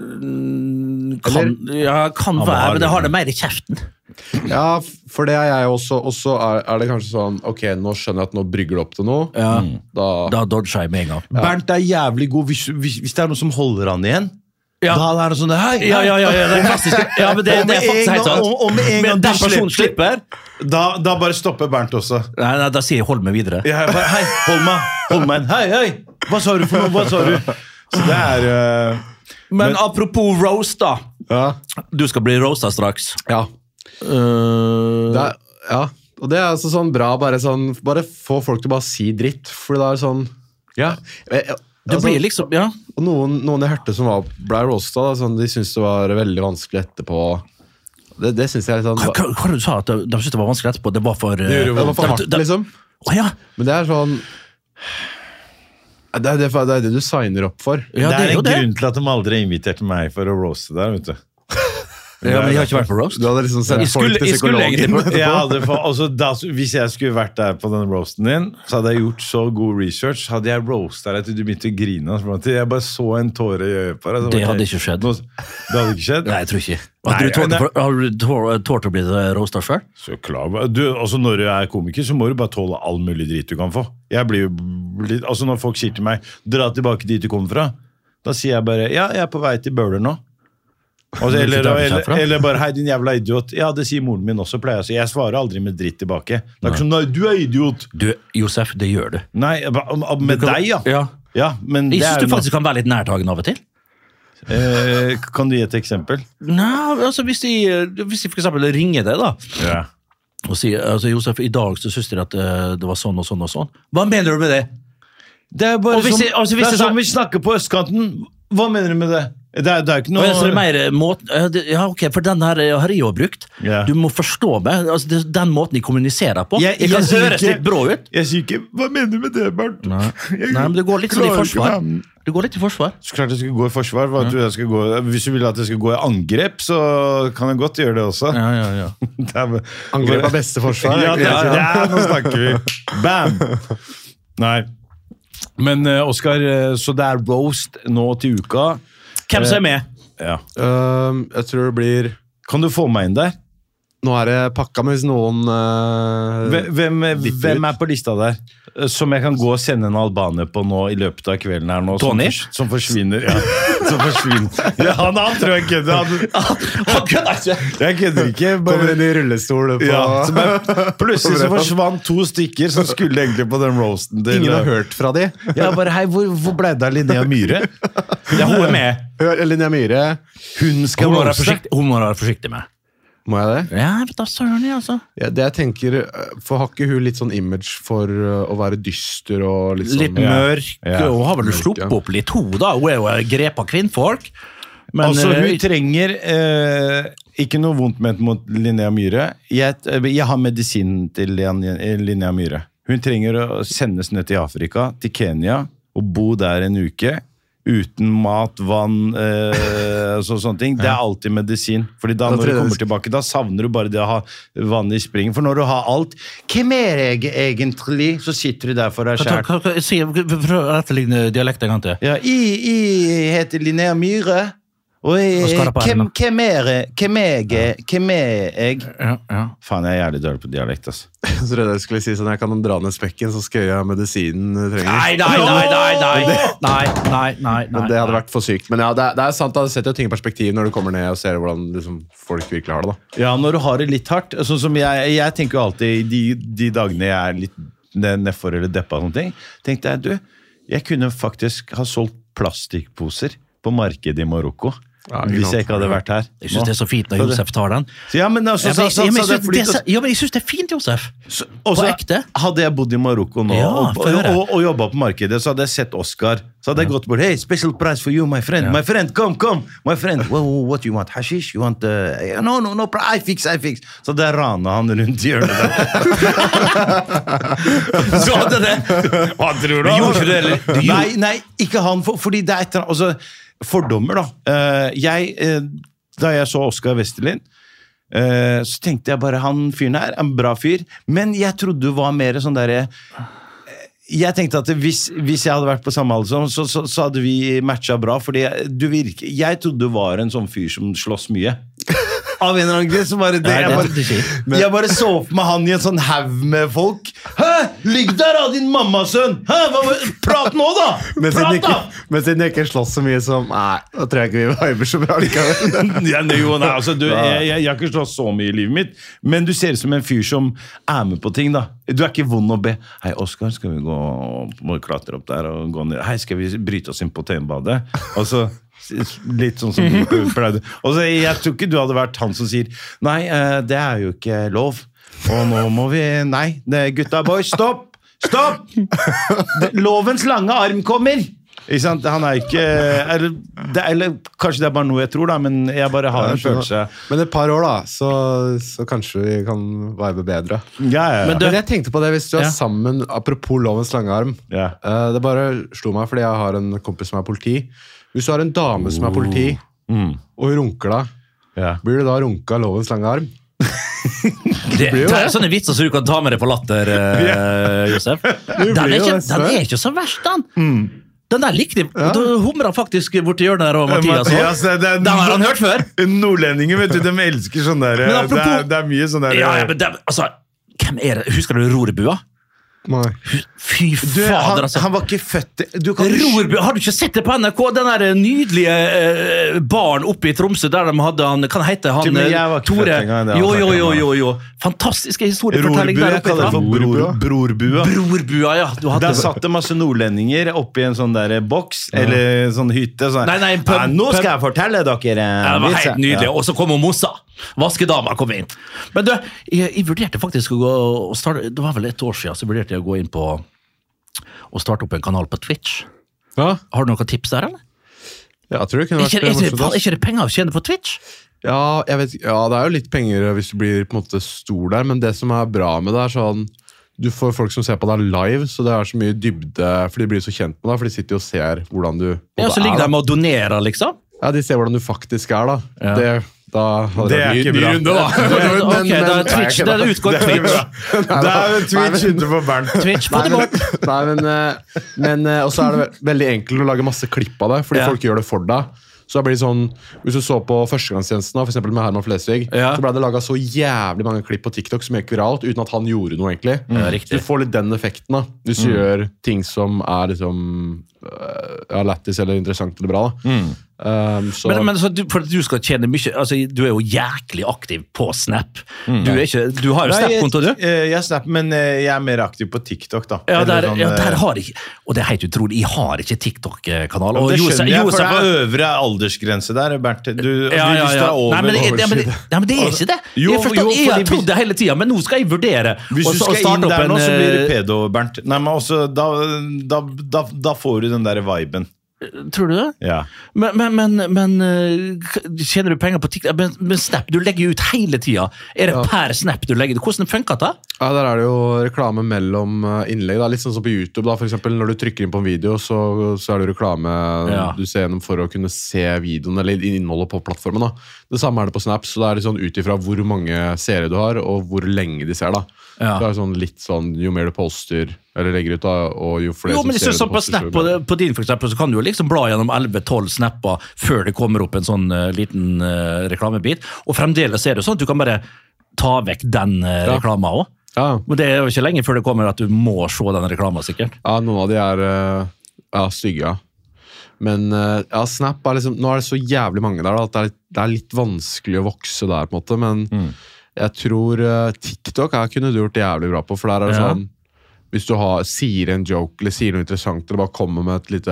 Kan, ja, kan må være, ha men det har det. det mer i kjeften. Ja, for det er jeg også, og så er, er det kanskje sånn, ok, nå skjønner jeg at nå brygger det opp til noe, Ja. da... Da dodger jeg med en gang. Bernt er jævlig god hvis, hvis, hvis det er noen som holder han igjen. Ja. Da er det sånn, hei, Ja, ja, ja, ja, det er klassisk. Ja, men det, Og det med er faktisk en helt gang- sant. og- og med en gang Men du den personen slipper, Da, da bare stopper Bernt også. nei, nei, da sier jeg hold meg videre. Jeg bare, hei, hold meg, hold meg. Hei, hei, hva sa du for noe, hva sa du? Så det er... øh, Men, apropos roast da, Ja, du skal bli roastet straks. ja. Uh, Det er, ja, og det er altså sånn bra, bare sånn, bare få folk til å bare si dritt, for det er sånn, ja. Jeg, jeg, det altså, blir liksom, ja. og noen, noen jeg hørte som var, ble roastet, da, sånn, de syntes det var veldig vanskelig etterpå. Det, det synes jeg er litt sånn, Hva, hva, hva du sa at de, de syntes det var vanskelig etterpå? Det var for... uh, det var for de- hardt, de- liksom. Å ja, Men det er sånn, det er det, det er det du signer opp for. ja, det er det er jo en det. grunn til at de aldri inviterte meg for å roaste der, vet du. Ja, men jeg har ikke vært på roast. Du hadde liksom sendt Jeg skulle- folk til jeg skulle psykologen. egentlig- etterpå. Jeg hadde fa- altså, da, hvis jeg skulle vært der på den roasten din, så hadde jeg gjort så god research, hadde jeg roastet deg til du begynte å grine. Altså, jeg bare så en tåre i øyet på deg. så Det var hadde ikke skjedd. Nå- Det hadde ikke skjedd? Nei, jeg tror ikke. Nei, Har du tålt nei. å- har du tår- tålt å bli roastet selv? Så klar. Du, altså når du er komiker, så må du bare tåle all mulig dritt du kan få. Jeg blir jo litt, altså når folk sier til meg, dra tilbake dit du kommer fra, da sier jeg bare, ja, jeg er på vei til Bøler nå. Altså, eller, der du kommer eller, fra? eller bare, hei din jævla idiot. Ja, det sier moren min også, pleier jeg å si. Jeg svarer aldri med dritt tilbake. Det er ikke sånn, nei, du er idiot. Du, Josef, det gjør du. Nei, ba- med Du kan- deg, ja. Ja. Ja, men Jeg det synes er du jo noe- faktisk kan være litt nærtagende av og til. eh, Kan du gi et eksempel? Nei, altså hvis de, hvis de for eksempel ringer deg da, Ja. og sier, altså Josef, i dag så synes dere at eh, det var sånn og sånn og sånn. Hva mener du med det? Det er bare Og hvis som, jeg- altså, hvis det er jeg som sa- vi snakker på østkanten. Hva mener du med det? Det er, det er ikke Og jeg ser noe... mer måten, ja, det- ja, ok, for den her har jeg jo brukt. Ja. Du må forstå meg, altså det, er den måten de kommuniserer på. Jeg- Jeg, kan jeg sier høres ikke- litt brå ut. Jeg sier ikke, hva mener du med det, Bernt? Nei, Jeg Nei men du går litt sånn i klarer ikke forsvar. det. Du går litt i forsvar. Så klart jeg skal gå i forsvar. Hva tror du jeg skal gå? Hvis du vil at jeg skal gå i angrep, så kan jeg godt gjøre det også. Ja, ja, ja. Det er- Angrep er beste forsvar. Ja, det er, Ja, ja. ja, nå snakker vi. Bam! Nei. Men uh, Oskar, eh, så det er roast nå til uka. Hvem som er med? Ja. Øhm, jeg tror det blir... Kan du få meg inn der? Nå er det pakka med hvis noen... øh, Hvem, hvem, Vipper hvem ut. er på lista der? Eh, Som jeg kan gå og sende en albaner på nå i løpet av kvelden her nå. som Tony? fors- Som forsvinner. Ja, som forsvinner. Ja, han, han tror jeg kødder. Han- Han kødder ikke! Jeg kødder ikke. Kommer Bare, inn i rullestol på... ja, som er, plutselig så forsvant to stykker som skulle egentlig på den roasten. til- Ingen har hørt fra de. Ja, bare, hei, hvor, hvor ble det av Linnea Myhre? Ja, hun er med. Hør, Linnea Myhre. Hun skal Hun må være roaste. forsiktig, hun må være forsiktig med. Må jeg det? Ja, jeg vet da søren, jeg, altså. Ja, det jeg tenker, øh, for har ikke hun litt sånn image for øh, å være dyster og litt sånn... Litt mørk, Ja. hun har vel Mørk, sluppet ja. opp litt, hun da. Hun er jo en grep av kvinnfolk. Men, Altså, eh, hun trenger eh, ikke noe vondt ment mot Linnea Myhre. Jeg, jeg har medisin til Lin- Linnea Myhre. Hun trenger å sendes ned til Afrika, til Kenya, og bo der en uke. Uten mat, vann, eh, så, sånne ting. Det er alltid medisin. Fordi da Da når tror du jeg kommer det- tilbake, da savner du bare det å ha vann i springen. For når du har alt, hvem er jeg egentlig? Så sitter du der for deg hva- selv. hva- hva- si- Prøv å etterligne dialekt en gang til. Ja, jeg, jeg heter Linnea Myhre. Og jeg, Hva skal det på hvem, henne? hvem er jeg? Hvem er jeg? Hvem er jeg? Ja, ja. Faen, jeg er jævlig dårlig på dialekt, ass. Så trodde jeg skulle si sånn, jeg kan dra ned spekken, så skal jeg ha medisinen du trenger. Nei, nei, nei, nei, nei, nei, nei, nei, Men det hadde vært for sykt. Men ja, det er, det er sant, det setter jo ting i perspektiv når du kommer ned og ser hvordan liksom, folk virkelig har det. da. Ja, når du har det litt hardt. Sånn som jeg, jeg tenker jo alltid, de, de dagene jeg er litt ned- nedfor eller deppa og sånne ting, tenkte jeg, du, jeg kunne faktisk ha solgt plastikkposer på markedet i Marokko. Ja, ikke hvis sant. jeg ikke hadde vært her. Jeg synes det er så fint når Så det- Josef tar den. Så, ja, men altså, Ja, så, men, så, ja, men så, jeg det synes flyt det, oss- er- ja, men jeg synes det er fint, Josef. så- og På så ekte. hadde jeg bodd i Marokko nå Ja, og, få og, høre. og, og jobbet på markedet, så hadde jeg sett Oscar. Så hadde jeg gått bort, hey, special price for you, my friend. My friend, come, come. My friend, well, what you want? Hashish? You want, uh, no, no, no, I fix, I fix. Så hadde jeg rana han rundt hjørnet der. Så hadde det. Hva tror Du gjorde ikke det, eller? Du gjorde- Nei, nei, ikke han, for, fordi det er et eller annet, altså, fordommer da. Eh, jeg, eh, da jeg så Oscar Westerlin, eh, så tenkte jeg bare, han fyren her er en bra fyr, men jeg trodde det var mer sånn der, jeg tenkte at hvis, hvis jeg hadde vært på samme alder, så, så, så hadde vi matchet bra, fordi jeg, du virker, jeg trodde du var en sånn fyr som slåss mye. Av en eller annen grunn, så bare det, Nei, jeg, det bare, trodde jeg ikke. jeg bare så for meg han i en sånn haug med folk. Hæ? Ligg der da, din mammasønn! Hæ? Hva, prat nå da! Men siden, Prat ikke, da! men siden jeg ikke slåss så mye som Nei, da tror jeg ikke vi viber så bra likevel. Ja, nei, jo, nei, altså, du, jeg, jeg, jeg har ikke slått så mye i livet mitt, men du ser ut som en fyr som er med på ting da. Du er ikke vond å be. Hei, Oscar, skal vi gå og klatre opp der og gå ned? Hei, skal vi bryte oss inn på tenbadet? Og så litt sånn som du pleide. Og så jeg tror ikke du hadde vært han som sier nei, eh, det er jo ikke lov. Og nå må vi, nei, det er gutta boys, stopp! Stopp! Det, lovens lange arm kommer! Ikke sant? Han er ikke eller, det, eller kanskje det er bare noe jeg tror da, men jeg bare har en følelse. Men et par år da, så, så kanskje vi kan vibe bedre. Ja, ja, ja. Men Men jeg tenkte på det, hvis du er Ja. sammen, apropos lovens lange arm, Ja. eh, det bare slo meg, fordi jeg har en kompis som er politi. Hvis du har en dame som er politi, og hun runker deg, Ja. blir du da runka av lovens lange arm? Det, det er sånne vitser som du kan ta med deg på latter, eh, Josef. Den er, blir jo ikke, det, den er ikke så verst, den. Den der likte jeg. Da humra faktisk borti hjørnet der, og Mathias. Mathias, også. det er- Den har han hørt før. Nordlendinger, vet du, de elsker sånn der Men apropos- det, er, det er mye sånn der Ja, ja, men det, altså, hvem er det? Husker du Rorbua? Nei. Fy du, fader, han, altså. han var ikke født du kan Rorbua, har du ikke sett det på N R K? Den der nydelige eh, baren oppe i Tromsø, der de hadde han, kan hete han Du, men jeg eh, var ikke Tore? født engang, det har Jo, han jo, sagt jo, om jo, jo. Fantastiske historiefortelling Rorbua, der jeg oppe i kaller det Tromsø. for bror, brorbua. Brorbua, ja. Du hadde Der satt det masse nordlendinger oppi en sånn der boks, eller en sånn hytte. Sånn. Nei, nei, pub- «Ja, nå skal pub- jeg fortelle dere en Ja, det var vits, helt nydelig, ja. og så kom hun Mossa. Vaskedama kom inn. Men du, jeg, jeg vurderte faktisk å gå og starte, det var vel et år siden, så vurderte jeg å gå inn på og starte opp en kanal på Twitch. Ja, Har du noen tips der, eller? jeg tror det kunne Er vært ikke, er, ikke, morsomt, ass. er ikke det penger å tjene på Twitch? Ja, jeg vet, ja, det er jo litt penger hvis du blir på en måte stor der, men det som er bra med det er sånn, du får folk som ser på deg live, så det er så mye dybde, for de blir så kjent med deg, for de sitter jo og ser hvordan du på en Ja, måte så ligger er, de og donerer, liksom. da. Ja, de ser hvordan du faktisk er da. Ja. Det, da hadde Det er vært ikke ny, bra. ny runde da. Ok, Men- da er men- Twitch, det er utgått Det er ikke Twitch. bra. Det er jo Twitch ute på Bernt. Twitch, få det bort. Nei, men, eh, men eh, og så er det ve- veldig enkelt å lage masse klipp av det, fordi Ja. folk gjør det for deg. Så da blir det sånn, hvis du så på Førstegangstjenesten, da, for eksempel med Herman Flesvig, Ja. så ble det laget så jævlig mange klipp på TikTok som gikk viralt, uten at han gjorde noe egentlig. Ja, riktig. Så du får litt den effekten da, hvis du gjør ting som er liksom, øh, ja, lættis eller interessant eller bra da. Um, så, Men, men så du, for at du skal tjene mye, altså du er jo jæklig aktiv på Snap. Du, er ikke, du har jo Nei, Snap-konto, du? Jeg, jeg snap, men eh, jeg er mer aktiv på TikTok, da. Ja, Eller der, sånn, ja, der eh, har jeg ikke, og det er helt utrolig, jeg har ikke TikTok-kanal. Og Det Josef- skjønner jeg, for Josef- det er øvre aldersgrense der, Bernt. Du, Ja, du, ja, hvis du ja. er over Nei, men, det, ja, men, det, ja, men det er ikke det. Jo, jeg, forstår, jo, jeg har fordi trodd det hele tiden, men nå skal jeg vurdere Hvis og du så- og skal starte inn opp der en, nå, så blir det eh, pedo, Bernt. Nei, men også, da, da, da, da får du den der viben. Tror du det? Ja. Men, men, men, men eh, tjener du penger på TikTok? Men, men Snap, du legger jo ut hele tida. Er det per Snap du legger det? Hvordan funker det? ja, der er det jo reklame mellom uh, innlegg, da. Litt sånn som på YouTube da, for eksempel. Når du trykker inn på en video, så, så er det reklame Ja. du ser gjennom for å kunne se videoen, eller innholdet på plattformen da. Det samme er det på Snap, så det er litt sånn ut ifra hvor mange seere du har, og hvor lenge de ser da. Ja. Så det er sånn litt sånn, jo mer du poster, eller legger ut da, og jo flere Jo, men jeg som synes ser sånn det på poster, Snap så på, blir det- på din for eksempel, så kan du jo liksom bla gjennom elleve tolv snapper før det kommer opp en sånn eh, liten eh, reklamebit, og fremdeles er det sånn at du kan bare ta vekk den uh, Ja. reklama også. Ja, Men det er jo ikke lenge før det kommer at du må se den reklama, sikkert. ja, noen av de er uh, ja, stygge, ja. Men uh, ja, Snap er liksom, nå er det så jævlig mange der da, at det er, litt, det er litt vanskelig å vokse der på en måte, men jeg tror uh, TikTok er, kunne du gjort jævlig bra på, for der er det Ja. sånn, hvis du har, sier en joke, eller sier noe interessant, eller bare kommer med et lite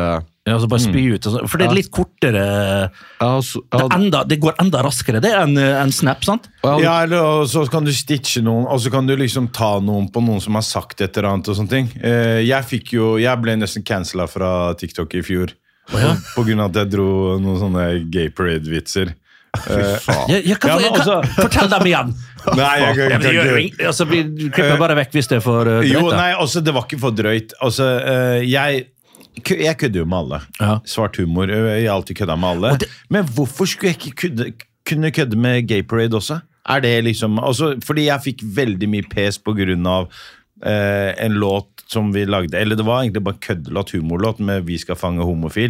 Ja, altså bare spy ut, altså. For det er litt kortere, Ja, så, det, ja, er enda, det går enda raskere, det er en, en snap, sant? Ja, eller og så kan du stitche noen, og så kan du liksom ta noen på noen som har sagt et eller annet og sånne ting. Eh, jeg fikk jo, jeg ble nesten cancela fra TikTok i fjor, Oh, ja. på grunn av at jeg dro noen sånne gay parade-vitser. Eh, Jeg, jeg kan, Ja, men jeg kan, også- fortell dem igjen! Nei, jeg, jeg, Ja, men det jeg, gjør jo jeg, ing- altså, vi klipper bare vekk hvis det er for uh, Jo, drøyt, da. nei, altså, det var ikke for drøyt. Altså, eh, jeg, kø- jeg kødder jo med alle. Ja. Svart humor, eh, jeg har alltid kødda med alle. Og det- Men hvorfor skulle jeg ikke kødde, kunne kødde med gay parade også? Er det liksom, altså, fordi jeg fikk veldig mye pes på grunn av eh, en låt som vi lagde, eller det var egentlig bare køddelåt, humorlåt med Vi skal fange homofil.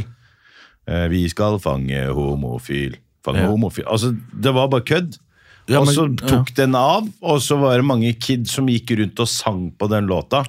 Eh, vi skal fange homofil. Fange Ja. homofil. Altså, det var bare kødd. Ja, og men- så tok den av, og så var det mange kids som gikk rundt og sang på den låta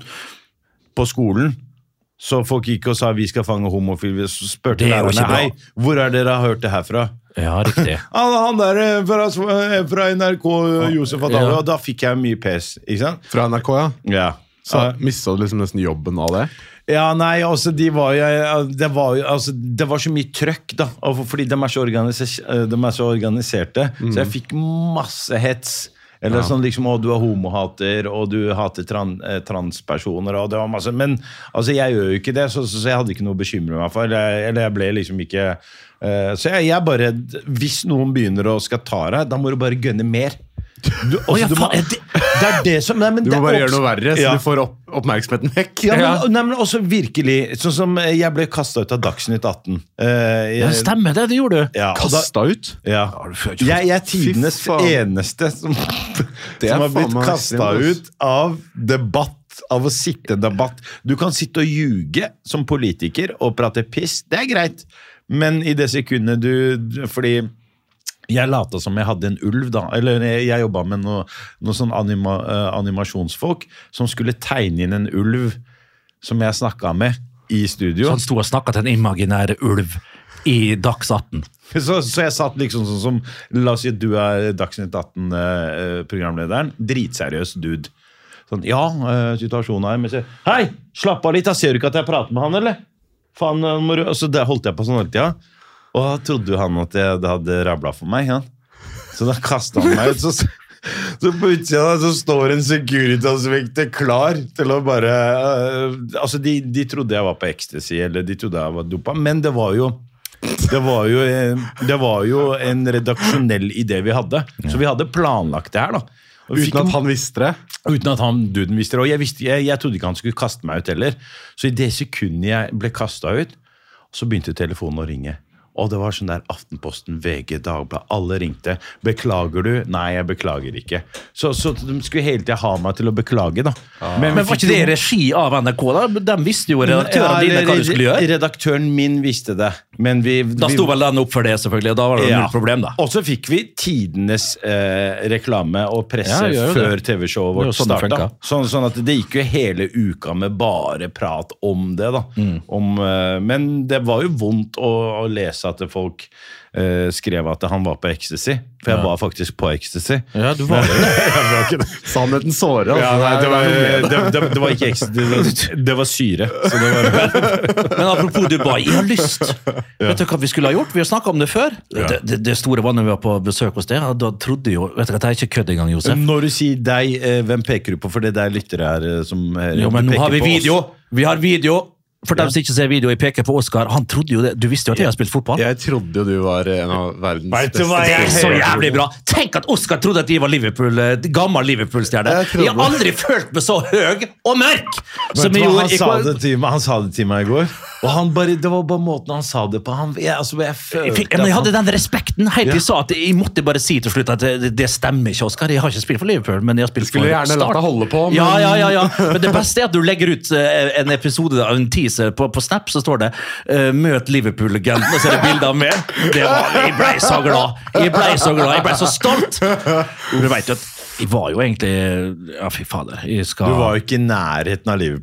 på skolen. Så folk gikk og sa vi skal fange homofil. Så spurte Det er jo lærerne ikke bra. hei, hvor er dere har hørt det her fra? Ja, riktig. Han, han der eh, fra, fra N R K, Josef Atali, Ja. og da fikk jeg mye pes, ikke sant? fra N R K, ja. Ja. Så mistet du liksom nesten jobben av det? Ja, nei, altså, de var jo, det var jo, altså, det var så mye trøkk da, og for- fordi de er så, organiser, de er så organiserte, så jeg fikk masse hets, eller sånn liksom, å, du er homohater, og du hater tran, eh, transpersoner, og det var masse, men altså, jeg gjør jo ikke det, så, så, så jeg hadde ikke noe å bekymre meg for, eller, eller jeg ble liksom ikke, eh, så jeg, jeg bare, hvis noen begynner å skal ta deg, da må du bare gønne mer. Du, Å, ja, altså, du må, faen, er det- det er det som, nei, men Du det må er bare gjøre også- noe verre, så Ja. du får opp, oppmerksomheten vekk. Ja, men, Ja. nei, men også virkelig, sånn som eh, jeg ble kastet ut av Dagsnytt atten. Eh, jeg, Ja, stemmer det, det gjorde du. ja, og da, Kasta ut? ja. du føler ikke- Jeg, jeg er tidenes Fy faen. eneste som, Det er som har faen blitt meg kastet ekstremt, ass. ut av debatt, av å sitte en debatt. Du kan sitte og ljuge som politiker og prate piss, det er greit, men i det sekundet du, fordi jeg lata som jeg hadde en ulv da, eller jeg, jeg jobbet med noe, noe sånn anima, eh, animasjonsfolk som skulle tegne inn en ulv som jeg snakket med i studio. Så han sto og snakket til en imaginær ulv i Dags atten. Så, så jeg satt liksom sånn som, la oss si at du er Dagsnytt atten-programlederen, dritseriøs dude. Sånn, ja, eh, situasjonen her, men så, hei, slapp av litt, da ser du ikke at jeg prater med han, eller? Faen, eh, må du, og så det holdt jeg på sånn hele tida, og da trodde jo han at jeg det hadde rablet for meg, ja. Så da kastet han meg ut, så, så på utsida så står en Securitas-vekter klar til å bare, eh, altså de, de trodde jeg var på ecstasy, eller de trodde jeg var dopa, men det var jo, det var jo, det var jo en redaksjonell idé vi hadde, så vi hadde planlagt det her da. Og vi fikk- Uten at han visste det? Uten at han duden visste det, og jeg, visste, jeg, jeg trodde ikke han skulle kaste meg ut heller. Så i det sekundet jeg ble kastet ut, så begynte telefonen å ringe. Og det var sånn der Aftenposten, V G, Dagbladet, alle ringte. Beklager du? Nei, jeg beklager ikke. Så, så de skulle hele tiden ha meg til å beklage da. Men vi var fikk ikke det jo- regi av N R K da? De visste jo, redaktørene Ja, dine, hva du skulle gjøre. Redaktøren min visste det, men vi... Da vi- sto vel den opp for det, selvfølgelig, og da var det Ja. null problem da. Og så fikk vi tidenes eh, reklame og presse Ja, gjør jo før det. T V-showet Det er vårt jo sånn det starta. funka. Sånn, sånn at det gikk jo hele uka med bare prat om det. da. Mm. Om, eh, men det var jo vondt å, å lese at folk eh, skrev at han var på ecstasy. For jeg var faktisk på ecstasy. Ja, du var jo det. Sannheten sårer, altså. Ja, nei, det, var, er noe med det, det, det var ikke ecstasy, det var, det var syre. Så det var, Men apropos Dubai, jeg har lyst. Vet du hva vi skulle ha gjort? Vi har snakket om det før. Det, det, det store var når vi var på besøk hos deg, og da trodde jo, vet du hva, det er ikke kødd engang, Josef. når du sier deg, eh, hvem peker du på? For det er lyttere her eh, som eh, Jo, men du nå har peker vi på oss. video. Vi har video. For dem som ikke ser video, jeg peker på Oscar. Han trodde jo det. Du visste jo at jeg har spilt fotball. Jeg trodde jo du var en av verdens Vet du hva Det er jeg- så jævlig bra! Tenk at Oscar trodde at jeg var Liverpool, eh, gammel Liverpool-stjerne. Jeg trodde- Jeg har aldri følt meg så høy og mørk! Vet Som du jeg hva, gjorde han, i sa kveld. det til meg, han sa det til meg i går. Og han bare, det var bare måten han sa det på. Han, jeg, altså, jeg Jeg, følte fikk, men jeg at hadde han- den respekten helt til Ja. jeg sa at jeg måtte bare si til slutt at det, det stemmer ikke, Oscar. Jeg har ikke spilt for Liverpool, men jeg har spilt for Skulle gjerne latt Start. deg holde på, men- Ja, ja, ja, ja. Men det beste er at du legger ut eh, en episode av en teaser på, på Snap, så står det eh, 'Møt Liverpool-legenden', og så er det bilder av meg. Det var, jeg ble så glad. Jeg ble så glad. Jeg ble så stolt. Du vet jo at jeg var jo egentlig Ja, fy fader. Jeg skal Du var jo ikke i nærheten av Liverpool.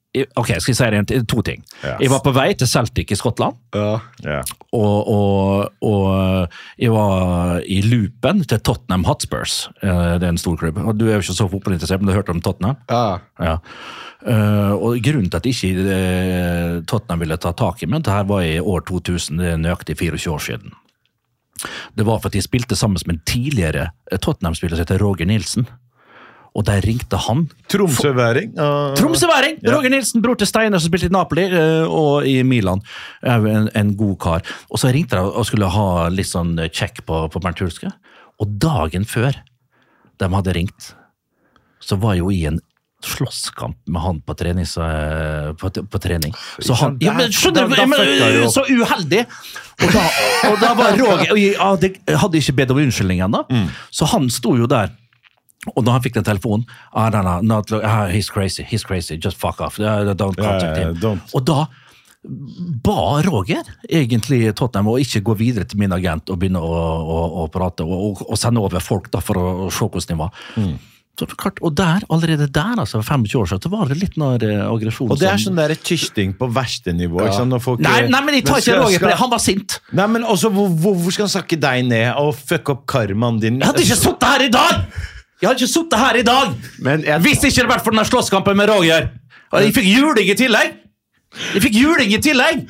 Ok, skal jeg si det to ting. Ja. Jeg var på vei til Celtic i Skottland, Ja. Ja. og, og, og jeg var i loopen til Tottenham Hotspurs. Det er en stor klubb. Og du er jo ikke så fotballinteressert, men du har hørt om Tottenham? Ja. Ja. Uh, og grunnen til at ikke uh, Tottenham ville ta tak i meg, det her var i år to tusen, det er nøyaktig fireogtjue år siden. Det var for at de spilte sammen med en tidligere Tottenham-spiller som heter Roger Nilsen. Og der ringte han. Tromsøværing. Uh, Tromsøværing! Ja. Roger Nilsen, bror til Steiner som spilte i Napoli uh, og i Milan. En, en god kar. Og så ringte jeg og skulle ha litt sånn check på, på Bernt Hulske. Og dagen før de hadde ringt, så var jeg jo i en slåsskamp med han på, trenings, på, på trening. Så han, ja, men skjønner du, Da- da men, fucka jo. så uheldig! Og da, og da var Roger, og jeg hadde, hadde ikke bedt om unnskyldning ennå, Mm. så han sto jo der. Og da han fikk den telefonen, ah, no, no, not, ah, he's crazy, he's crazy, just fuck off, uh, don't contact Ja, ja, him. don't. Og da ba Roger egentlig Tottenham å ikke gå videre til min agent og begynne å, å, å prate og, og, og sende over folk da for å, å se hvordan det var. Mm. Så klart, og der, allerede der, altså femogtjue år siden, så var det litt nær eh, aggresjon. Og det er som- sånn der tysting på verste nivå. Ikke sant? Når folk, Nei, nei, men jeg tar Men ikke skal- Roger for det, skal- han var sint. Nei, men også, hvor, hvor, hvor skal han sakke deg ned og fucke opp karmaen din? Jeg hadde ikke suttet her i dag! Jeg hadde ikke suttet her i dag! Men jeg, Hvis det ikke hadde vært for den slåsskampen med Roger. Og jeg fikk juling i tillegg. Jeg fikk juling i tillegg.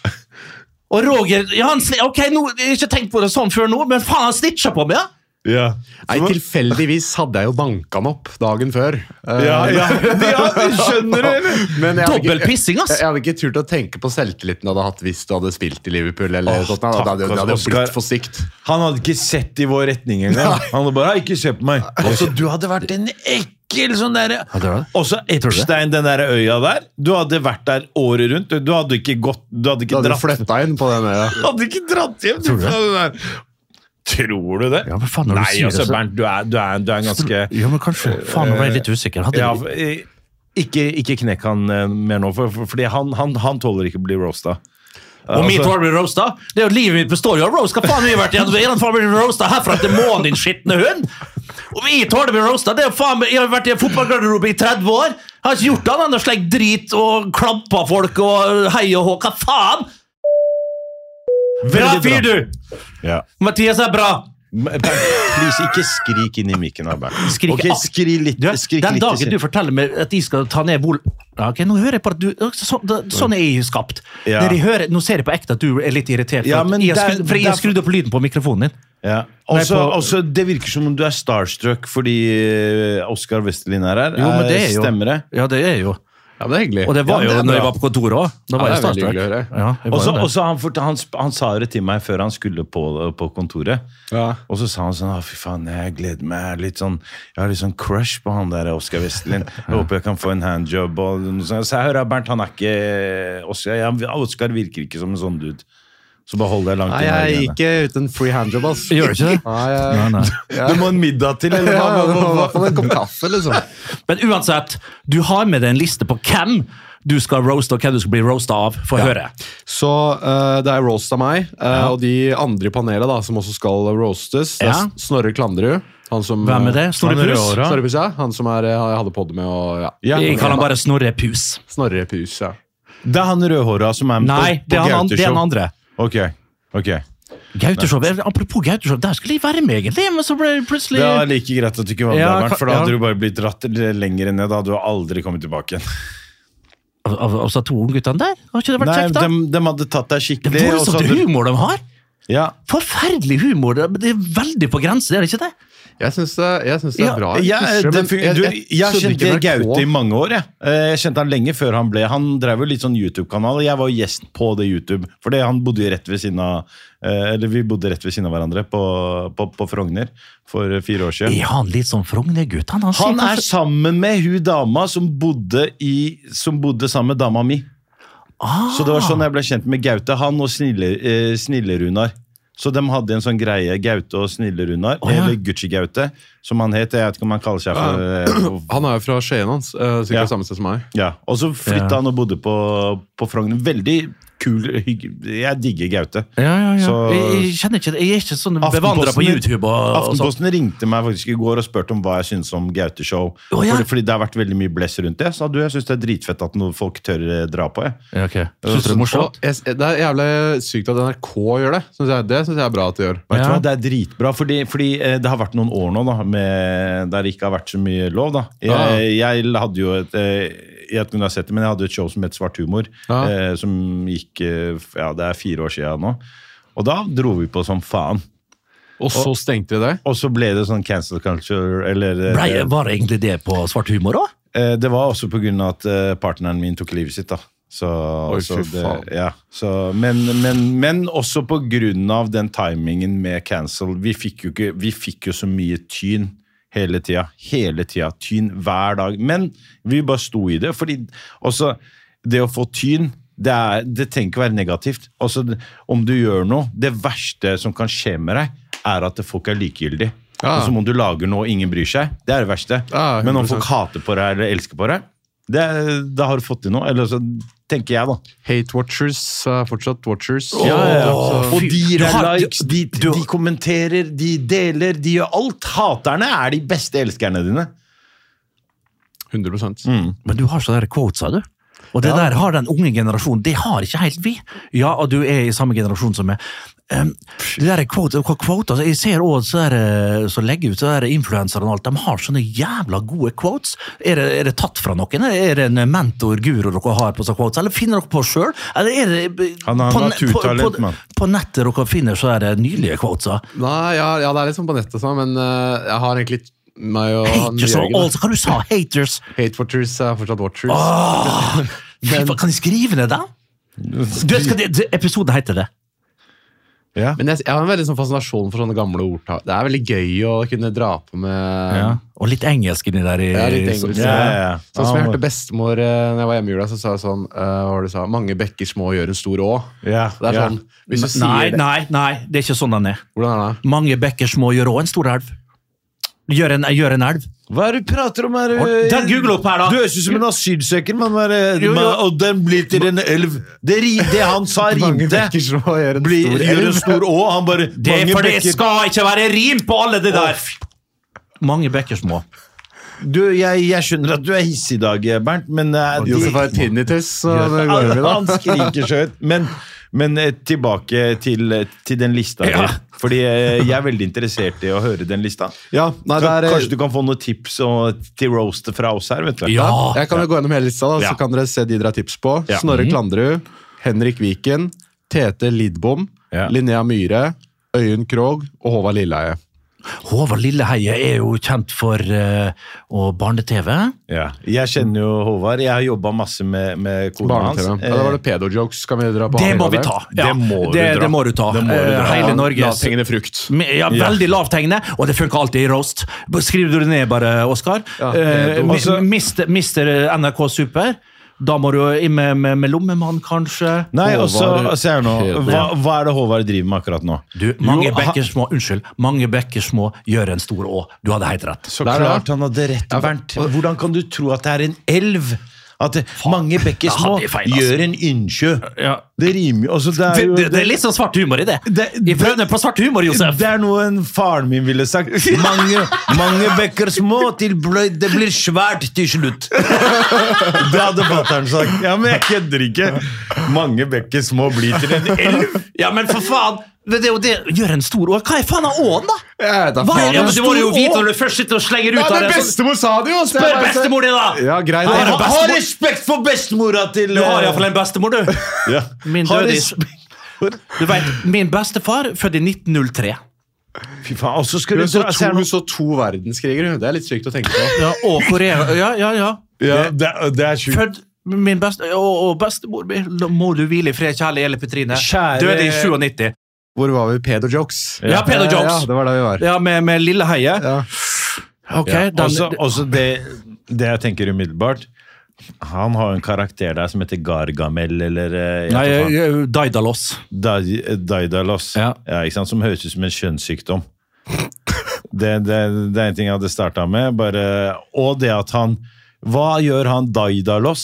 Og Roger, ja, han, sni- ok, nå, jeg har ikke tenkt på det sånn før nå, men faen, han snitcha på meg, ja. Ja. nei, tilfeldigvis hadde jeg jo banka han opp dagen før. Eh, Ja, ja, ja, skjønner du, eller? Men jeg hadde ikke- Dobbel pissing, ass. Jeg, jeg hadde ikke turt å tenke på selvtilliten jeg hadde hatt hvis du hadde spilt i Liverpool. Eller Åh, Tottenham. takk, Det hadde, det hadde Oscar. blitt for sykt. Han hadde ikke sett i vår retning engang. Han hadde bare, ikke se på meg. Også, du hadde vært en ekkel sånn der. Hadde du det? Også Tror du det? Epstein, den der øya der. Du hadde vært der året rundt. Du hadde ikke gått, du hadde Du ikke hadde dratt. flytta inn på den øya. Du hadde ikke dratt hjem. Tror du det? fra det der. Tror du det? Ja, men faen, når du Nei, sier det, altså, så- Bernt, du er, du er, du er ganske... Ja, men kanskje. Faen, nå ble jeg litt usikker. Hadde Ja, jeg- eh, ikke, ikke knekk han eh, mer nå, for, for, fordi han, han, han tåler ikke å bli roasta. Og mitt hår blir roasta? Det er jo livet mitt består jo av roast. Hva faen har vi vært igjen? En faen blir roasta herfra til månen, din skitne hund! Og vi tåler blir roasta. Det er jo faen, jeg har vært i en fotballgarderobe i tretti år. Jeg har ikke gjort annet enn å slegge drit og klappa folk og hei og hå. Hva faen? Bra Veldig bra. fyr, du! Ja. Mathias er bra! Bernt, please, ikke skrik inn i mikken. da, Bernt. Skrik Ok, alt. skri litt, Du, skrik den litt i dagen sin- du forteller meg at de skal ta ned vol... Ja, ok, nå hører jeg på at du... Så, da, sånn er jeg skapt. Ja. Når jeg hører, nå ser jeg på ekte at du er litt irritert, for, Ja, at men jeg, har der- skrudd, for jeg har der- skrudd opp lyden på mikrofonen din. Ja. Nei, Også, på- også, det virker som om du er starstruck fordi eh, Oskar Westerlin er her. Jo, men det er jo... Stemmer det? Ja, det er jo... Ja, men det er hyggelig. Og det var Ja, det jo er når jeg bra. var på kontoret også. Da var Ja, jeg det er veldig starstruck. hyggelig å høre. Ja, jeg var Også, jo det. også han, fort- han, sp- han sa det til meg før han skulle på, på kontoret. Ja. Og så sa han sånn, «Å, fy faen, jeg gleder meg, jeg er litt sånn, jeg har litt sånn crush på han der Oskar Westerlin. Jeg håper jeg kan få en handjob. Og noe sånt. Så jeg hører, Bernt, han er ikke, Oskar, ja, Oskar virker ikke som en sånn dude. Så bare hold deg langt Nei, inn jeg i gikk ikke uten free handjob, ass. Gjør du ikke det? Nei, jeg, Nei, nei. Du må ha en middag til, eller ja, hva? det hva, var i hva, hvert fall en kopp kaffe, liksom. Men uansett, du har med deg en liste på hvem du skal roaste, og hvem du skal bli roastet av. Få høre. Så eh, det er roast av meg, eh, og de andre i panelet da, som også skal roastes. Det er Ja. Snorre Klandrud. Han som, Hvem er det? Snorre Han er Pus? rødhåret. Snorre Pus, ja. Han som er, jeg hadde poddet med, og ja. Ja. Jeg kaller han bare Snorre Pus. Snorre Pus, ja. Det er han rødhåra som er med Nei, på, det på er han, det er han Gauteshow. andre. Ok, ok. Gauteshow, apropos Gauteshow, der skulle jeg være med egentlig, men så ble det plutselig... Det var like greit at du ikke var med, Ja, Bernt, for da ja. hadde du bare blitt dratt lenger ned. Da hadde du aldri kommet tilbake igjen. Av, av, av så to ungguttene der? Har ikke det vært Nei, kjekt da? de, de hadde tatt deg Det skikkelig. er og så voldsomt hadde- humor de har. Ja. Forferdelig humor, det det er veldig på grensen, er det ikke det? Jeg syns det, jeg synes det Ja, er bra. Ja, pusher, det, men fun- jeg- du, jeg jeg har skjønner kjent ikke N R K. Gaute i mange år. Jeg. Eh, jeg kjente han lenge før han ble Han drev jo litt sånn YouTube-kanal, og jeg var jo gjest på det YouTube. Fordi han bodde jo rett ved siden av eh, Eller vi bodde rett ved siden av hverandre på, på, på Frogner for fire år siden. Er han litt sånn Frogner-gutt? Han, han, sier Han er kanskje- sammen med hun dama som bodde, i, som bodde sammen med dama mi. Ah, Så det var sånn jeg ble kjent med Gaute. Han og Snille, eh, Snille-Runar. Så de hadde en sånn greie, Gaute og Snille-Runar, Å, ja. eller Gucci-Gaute, som han het. Jeg vet ikke om han kaller seg for eh, Han er jo fra Skien hans, eh, sikkert Ja. samme sted som meg. Ja, og så flytta Ja. han og bodde på, på Frogner. Veldig kul, hygg, jeg digger Gaute. Ja, ja, ja. Så, jeg, jeg kjenner ikke det. Jeg er ikke sånn bevandret på YouTube. Og, og Aftenposten ringte meg faktisk i går og spurte om hva jeg synes om Gaute Show. Oh, ja. fordi, fordi det har vært veldig mye bless rundt det. Så du, jeg synes det er dritfett at noen folk tør dra på. Jeg. Ja, okay. Synes du det er morsomt? Og jeg, det er jævlig sykt at N R K gjør det. Synes jeg, det synes jeg er bra at de gjør. Vet du Ja. hva, det er dritbra, fordi, fordi eh, det har vært noen år nå da, med, der det ikke har vært så mye lov. Da. Jeg, Ah. jeg hadde jo et eh, jeg vet ikke om du har sett det, men jeg hadde et show som het Svart Humor, Ja. eh, som gikk, eh, ja, det er fire år siden nå. Og da dro vi på som faen. Og så stengte de det. Og så ble det sånn cancel culture, eller... eh, Ble, var det egentlig det på Svart Humor da? eh, det var også på grunn av at eh, partneren min tok livet sitt, da. Så, Oi, så fy det, faen. ja, så, men, men, men også på grunn av den timingen med cancel. Vi fikk jo, ikke, vi fikk jo så mye tyn hele tida, hele tida, tyn hver dag. Men vi bare sto i det, fordi også det å få tyn, det, er, det trenger ikke være negativt. Også om du gjør noe, det verste som kan skje med deg, er at folk er likegyldige. Ja. Og så må du lage noe og ingen bryr seg. Det er det verste. Ja, Men om hundre prosent. folk hater på deg eller elsker på deg, det, da har du fått til noe. Eller så tenker jeg da. Hate watchers er fortsatt watchers. Ja, ja, ja. Så- Og de Du har- likes, de, du- de kommenterer, de deler, de gjør alt. Haterne er de beste elskerne dine. hundre prosent. Men du har sånne quotesa, du. Og det der har den unge generasjonen, det har ikke helt vi. Ja, og du er i samme generasjon som meg. Um, det der quote, quote, altså, jeg ser også så legger ut så der influencer og alt, de har sånne jævla gode quotes. Er det, er det tatt fra noen? Er det en mentor, guru dere har på sånne quotes? Eller finner dere på selv? Eller er det Han har på, naturtalent, på, mann. på, på nettet dere finner så er det nylige quotesa? Nei, ja, ja, det er litt sånn på nettet, sånn, men eh, jeg har egentlig meg og han Haters og Jørgen. altså, hva du sa? Haters? Hate watchers er fortsatt watchers. Åh, fy faen, kan de skrive ned det? Du, skal det, det, episoden heter det. Ja. Men jeg, jeg har en veldig sånn fascinasjon for sånne gamle ordtak. Det er veldig gøy å kunne dra på med Ja. Og litt engelsk inni der. I, Ja, litt engelsk. Ja, ja, ja. Sånn som jeg Han- hørte bestemor eh, når jeg var hjemme i jula, så sa jeg sånn eh, hva var det du sa? Mange bekker små gjør en stor å. Ja, Det er ja. sånn, hvis du sier Nei, det. nei, nei, det er ikke sånn den er. Hvordan er det? Mange bekker små gjør også en stor elv. Gjør en, gjør en elv. Hva er det du prater om her? Den Google opp her, da. Du høres ut som en asylsøker, man. Var, Jo, jo. man, og den blir til en elv. Det, ri- det han sa Mange rimte. bekker små gjør en Blir, stor gjør en elv. stor å. Han bare Det er mange for det bekker- skal ikke være rim på alle det der. Mange bekker små. Du, jeg, jeg skjønner at du er hissig i dag, Bernt, men uh, Josef har tinnitus, så det går han, over da. han skriker så høyt. Men, men eh, tilbake til, til den lista. Ja. her. Fordi eh, jeg er veldig interessert i å høre den lista. Ja, nei, det er, Kanskje du kan få noen tips og, til roast fra oss her, vet du? Ja. jeg kan jo gå gjennom hele lista, da, Ja. så kan dere se de dere har tips på. Ja. Snorre Mhm. Klandrud, Henrik Viken, Tete Lidbom, Ja. Linnea Myhre, Øyunn Krogh og Håvard Lilleheie. Håvard Lilleheie er jo kjent for uh, og barne-TV. Ja. Jeg kjenner jo Håvard. Jeg har jobbet masse med, med kona hans. Barne-T V. Ja, da var det pedo-jokes. Kan vi dra på Det han må i vi dag? ta. Ja, Det må du det, dra. det må du ta. Det må du Eh, dra. Hele Ja, Norges lavthengende frukt. Ja, veldig lavthengende, og det funker alltid i roast. Skriver du det ned bare, Oskar? Ja, Eh, pedo. mi- mister, mister N R K Super. Da må du inn med, med, med lommemann, kanskje. Nei, og så Håvard se her nå. Hedman. Hva, hva er det Håvard driver med akkurat nå? Du, mange Jo, bekker små, unnskyld, mange bekker små gjør en stor å. Du hadde helt rett. Så Der, ja. klart han hadde rett, Ja, Bernt. Hvordan kan du tro at det er en elv? At det, mange bekker da små hadde jeg feil, altså. gjør en innsjø. Ja. Det rimer jo. Altså, det, Det, er jo det, det er litt sånn svart humor i det. Det- Jeg prøvde på svart humor, Josef. Det er noe en faren min ville sagt. Mange, mange bekker små til bløy, det blir svært til slutt. Det hadde fatter'n sagt. Ja, men jeg kødder ikke. Mange bekker små blir til en elv. Ja, men for faen! Det er jo det gjør en stor å. Hva er faen av åen, da? Jeg vet da Hva faen. er, ja, men Du må jo Stor vite å. når du først sitter og slenger ut Ja, av men det. sånn- bestemor sa det jo! så jeg Spør bare- bestemor din, da! Ja, greit. Har du Ja, bestemor? Ha respekt for bestemora til Du har iallfall en bestemor, du. Ja. Min Ha døde i- respekt for- Du vet, Min bestefar født i nitten null tre. Fy faen, og så skal Hun du så dra se her to, nå. så to verdenskriger. hun. Det er litt sykt å tenke på. Ja, og Korea. Ja, ja, ja. Ja, det, er- det er sjukt. Født min beste, og, og bestemor min, må du hvile i fred, kjærligElle Petrine. Kjære- Døde i nittisju. Hvor var vi? Pedo-jokes. Ja, pedo-jokes. Ja, det var der vi var. Ja, med, med Lilleheie. Ja. Ok, Ja, den, også, også det, det jeg tenker umiddelbart. Han har jo en karakter der som heter Gargamel, eller eh, jeg Nei, vet ikke faen. eh, Daidalos. Dai- Daidalos, Ja. ja, ikke sant? Som høres ut som en kjønnssykdom. Det, det, det er en ting jeg hadde startet med. Bare, og det at han Hva gjør han Daidalos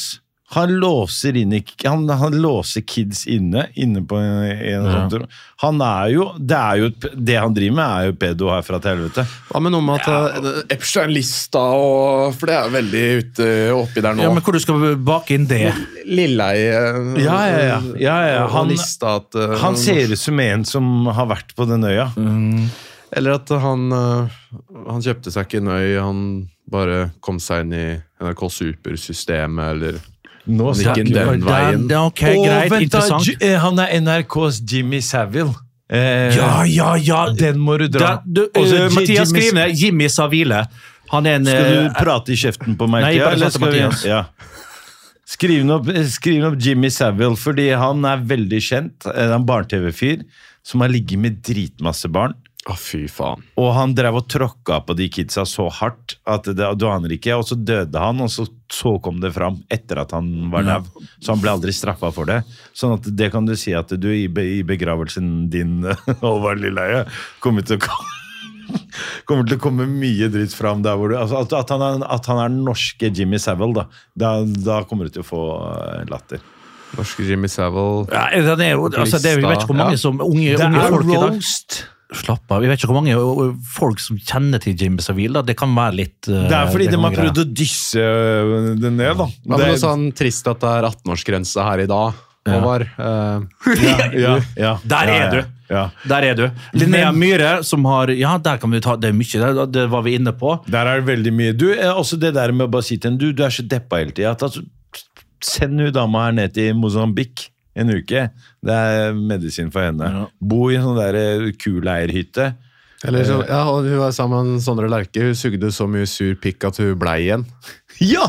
Han låser inn han, han låser kids inne inne på en, en ja. sånn. Han er jo det er jo det han driver med er jo pedo herfra til helvete. Ja, men noe med at ja. Epstein-lista og for det er veldig ute oppi der nå. Ja, men hvor du skal bake inn det? Lilleie. Ja, ja, ja. ja, ja. Han, lista at, uh, han ser ut som en som har vært på den øya. Mm. Eller at han uh, han kjøpte seg ikke en øy, han bare kom seg inn i N R K Super-systemet eller Nå han gikk inn den veien. Det er ok, greit, vent, interessant. Da, han er N R K's Jimmy Savile. Eh, ja, ja, ja. Den må du dra. Da, du, uh, Mathias skriver Jimmy Savile. Han er en... Skal du uh, prate i kjeften på meg? Nei, bare prate Mathias. Ja. Skriv opp, skriv opp Jimmy Savile, fordi han er veldig kjent. En barne-tv-fyr som har ligget med dritmasse barn. Å, oh, fy faen. Og han drev og tråkka på de kidsa så hardt at det, du aner ikke, og så døde han, og så, så kom det fram etter at han var død. Ja. Så han ble aldri straffet for det. Sånn at det kan du si at du i, be, i begravelsen din, Håvard Lilleheie, kommer til å komme, kommer til å komme mye dritt fram der hvor du, altså at, at, han er, at han er norske Jimmy Savile, da. Da, da kommer du til å få latter. Norske Jimmy Savile. Ja, det er jo, altså, det er, vi vet ikke hvor mange ja. som unge, det unge folk i dag. Roast. Slapp av, vi vet ikke hvor mange folk som kjenner til Jimmy Savile, det kan være litt uh, det er fordi de har prøvd å dysse den ned da ja, det er sånn trist at det er atten-årsgrense her i dag, Håvard. Ja. Uh, ja, ja, ja, der er ja, du ja, ja. Der er du Linnea Myhre som har, ja der kan vi ta, det er mye, det, det var vi inne på. Der er det veldig mye, du, også det der med å bare si til en, du, du er så deppa hele tiden, at altså, send hun dama her ned til Mozambique en uke, det er medisin for henne. Ja. Bo i en sånn der kuleierhytte. Eller så, ja, og hun var sammen med Sondre Lerche, hun sugde så mye sur pikk at hun ble igjen. Ja!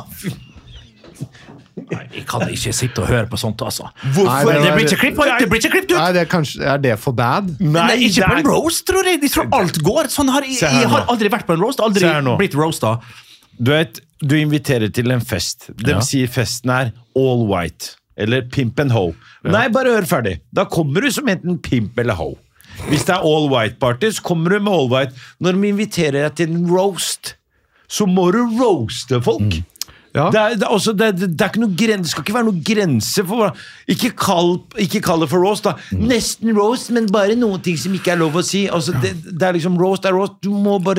Nei, jeg kan ikke sitte og høre på sånt, altså. Hvorfor? Nei, det, det blir ikke klipp, det blir ikke klipp, du! Nei, det er, kanskje, er det for bad? Nei, Nei ikke på en roast, tror jeg. De tror alt går. Sånn har, jeg, jeg har aldri vært på en roast, aldri blitt roasta. Du vet, du inviterer til en fest. De ja. sier festen er all white. Eller pimp and ho. Ja. Nei, bare hør ferdig. Da kommer du som enten pimp eller ho. Hvis det er all white party, så kommer du med all white. Når de inviterer deg til en roast, så må du roaste folk. Mm. Ja. Det, er, det, er også, det, det, det, er ikke noe gren, det skal ikke være noe grense for ikke kall, ikke kall det for roast da. Mm. Nesten roast, men bare noen ting som ikke er lov å si. Altså, det, det er liksom roast er roast. Du må bare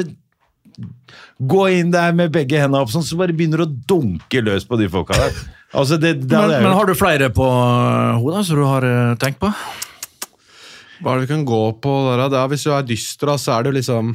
gå inn der med begge hendene opp, sånn, så bare begynner du å dunke løs på de folka der. Altså det, det, men, det men har du flere på hodet som du har uh, tenkt på? Hva er det vi kan gå på der? Det er, hvis du er dyster, så er det jo liksom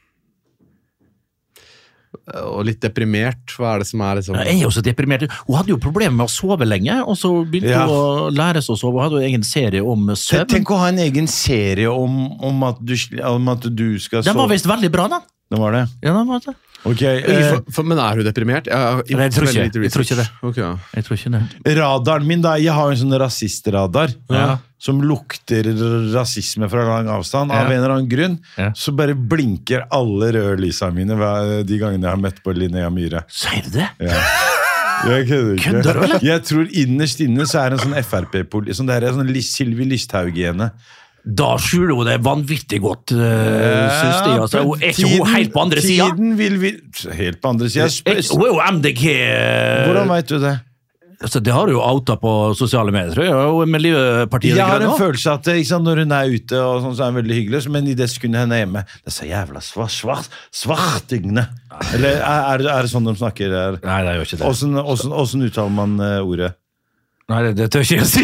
og litt deprimert. Hva er det som er liksom? Jeg er jo så deprimert. Hun hadde jo problemer med å sove lenge, og så begynte ja. hun å lære seg å sove. Hun hadde jo en egen serie om søvn. Tenk å ha en egen serie om, om, at, du, om at du skal sove. Den var vist veldig bra, da. Den var det? Ja, den var det. Okay, eh, for, for, men er hun deprimert? Jeg, jeg, jeg, tror, ikke, jeg tror ikke det. Okay. Jeg tror ikke det. Radaren min, da, jeg har en sånn rasistradar ja. som lukter rasisme fra lang avstand. Av ja. en eller annen grunn ja. så bare blinker alle røde lysene mine de gangene jeg har møtt på Linnea Myhre. Sier du det? Ja. Jeg kødder ikke. Kødder, eller? Jeg tror innerst inne så er det en sånn F R P-poli, sånn der, sånn Sylvi Lysthaug-gene. Da skjuler hun det vanvittig godt, uh, synes de. Altså, hun er ikke hun helt på andre siden? Tiden vil vi... Helt på andre siden. Hun er jo M D G... Hvordan vet du det? Altså, det har du jo outa på sosiale medier, tror jeg. Og Miljøpartiet jeg har en også. følelse at sant, når hun er ute, og sånn, så er hun veldig hyggelig, men i det sekundet henne er hjemme, det er så jævla svart, svart, svartingene. Eller er, er, er det sånn de snakker? Er, Nei, det er jo ikke det. Hvordan, hvordan, hvordan uttaler man uh, ordet? Nei, det, det tør ikke jeg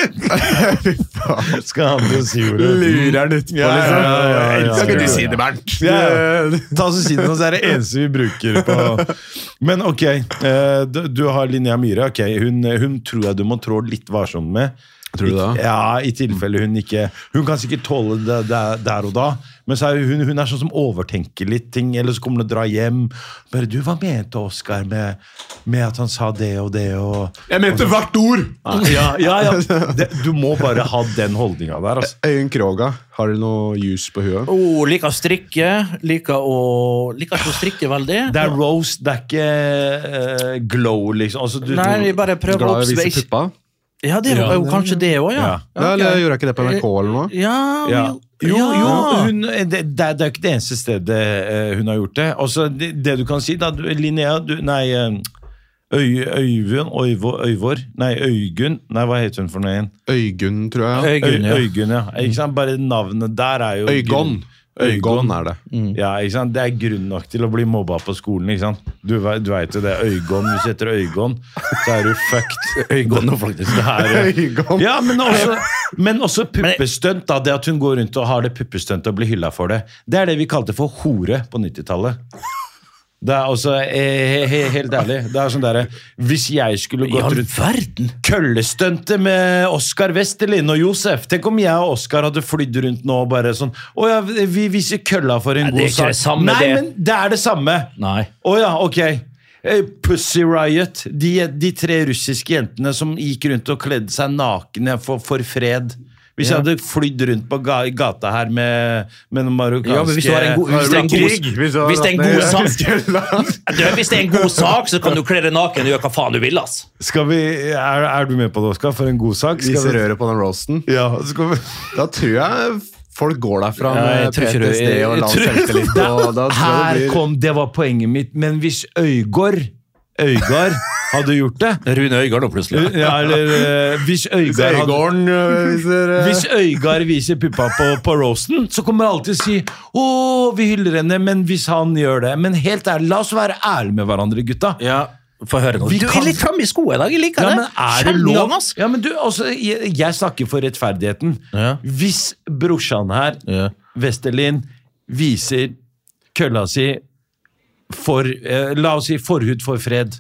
si. Skal han jo si ordet? Lurer han ut. Ja, ja, ja, ja, ja. Skal ikke du si det, Bernt? Ja, ta så si det, så er det eneste vi bruker på. Men ok, du, du har Linnea Myhre. Ok, hun, hun tror jeg du må trå litt varsomt med. Tror du det? Ja, i tilfelle hun ikke... Hun kan sikkert tåle det der, der og da, men så er hun, hun er sånn som overtenker litt ting, eller så kommer hun å dra hjem. Bare, du, hva mente Oscar med, med at han sa det og det og... Jeg mente hvert ord! Ja, ja, ja. Det, du må bare ha den holdningen der, altså. Øyunn Kroga, har du noe jus på huet? Oh, liker å strikke, liker å... Liker ikke å strikke veldig. Det er roast, det er ikke uh, glow, liksom. Altså, du, Nei, vi bare prøver å oppsveise. Glad i å vise puppa? Ja, det var jo ja, kanskje det også, ja. Ja, ja okay. Eller gjorde jeg ikke det på N R K eller noe? Ja, ja. Jo, ja. jo hun, det, det, er, det er ikke det eneste stedet uh, hun har gjort det. Også det, det du kan si da, du, Linnea, du, nei, uh, Øy, Øyvind, Øyvor, Øyvor, nei, Øygunn, nei, hva heter hun for noe igjen? Øygunn, tror jeg. Øygunn, ja. Øy, Øygunn, ja. Ikke sant? Bare navnet der er jo... Øygonn. Øygonn er det. Mm. Ja, ikke sant? Det er grunn nok til å bli mobba på skolen, ikke sant? Du, du vet jo det, Øygonn, hvis du heter Øygonn, så er du fucked. Øygonn, faktisk. Det er, Øygonn. ja, men også, men også puppestønt, da, det at hun går rundt og har det puppestønt og blir hylla for det. Det er det vi kalte for hore på nittitallet. Det er også, he, he, helt ærlig, det er sånn der, hvis jeg skulle gått rundt verden. køllestønte med Oskar Westerlin og Josef, tenk om jeg og Oskar hadde flydd rundt nå og bare sånn, åja, vi viser kølla for en Nei, god sak. Det er ikke det samme, Nei, det. men det er det samme. Nei. Åja, ok. Pussy Riot, de, de tre russiske jentene som gikk rundt og kledde seg nakne for, for fred. Hvis jeg hadde flydd rundt på ga gata her med, med noen marokkanske... Ja, men hvis du har en god, hvis det er en god, hvis det er en god sak, hvis det er en god sak, så kan du kle deg naken og gjøre hva faen du vil, ass. Skal vi, er, er du med på det, Oskar, for en god sak? Skal Vise vi... røret på den roasten. Ja, skal vi... Da tror jeg folk går derfra Ja, jeg med tror ikke P T S D du- og lav jeg tror- selvtillit. Og da tror jeg Her det blir... kom, det var poenget mitt, men hvis Øygård, Øygard hadde gjort det, Rune Øygard nå plutselig. ja, eller uh, hvis Øygard hadde... Øygården øh, viser... øh, Hvis Øygard viser puppa på, på roasten, så kommer jeg alltid si åh, vi hyller henne, men hvis han gjør det. Men helt ærlig, la oss være ærlige med hverandre, gutta. Ja, få høre nå. Vi Du kan- er litt fremme i skoene i dag, jeg liker Ja, det. men er det Kjenner lov? han, ass. Ja, men du, altså, jeg, jeg snakker for rettferdigheten. Ja. Hvis brorsan her, Ja. Westerlin, viser kølla si for, eh, la oss si forhud for fred.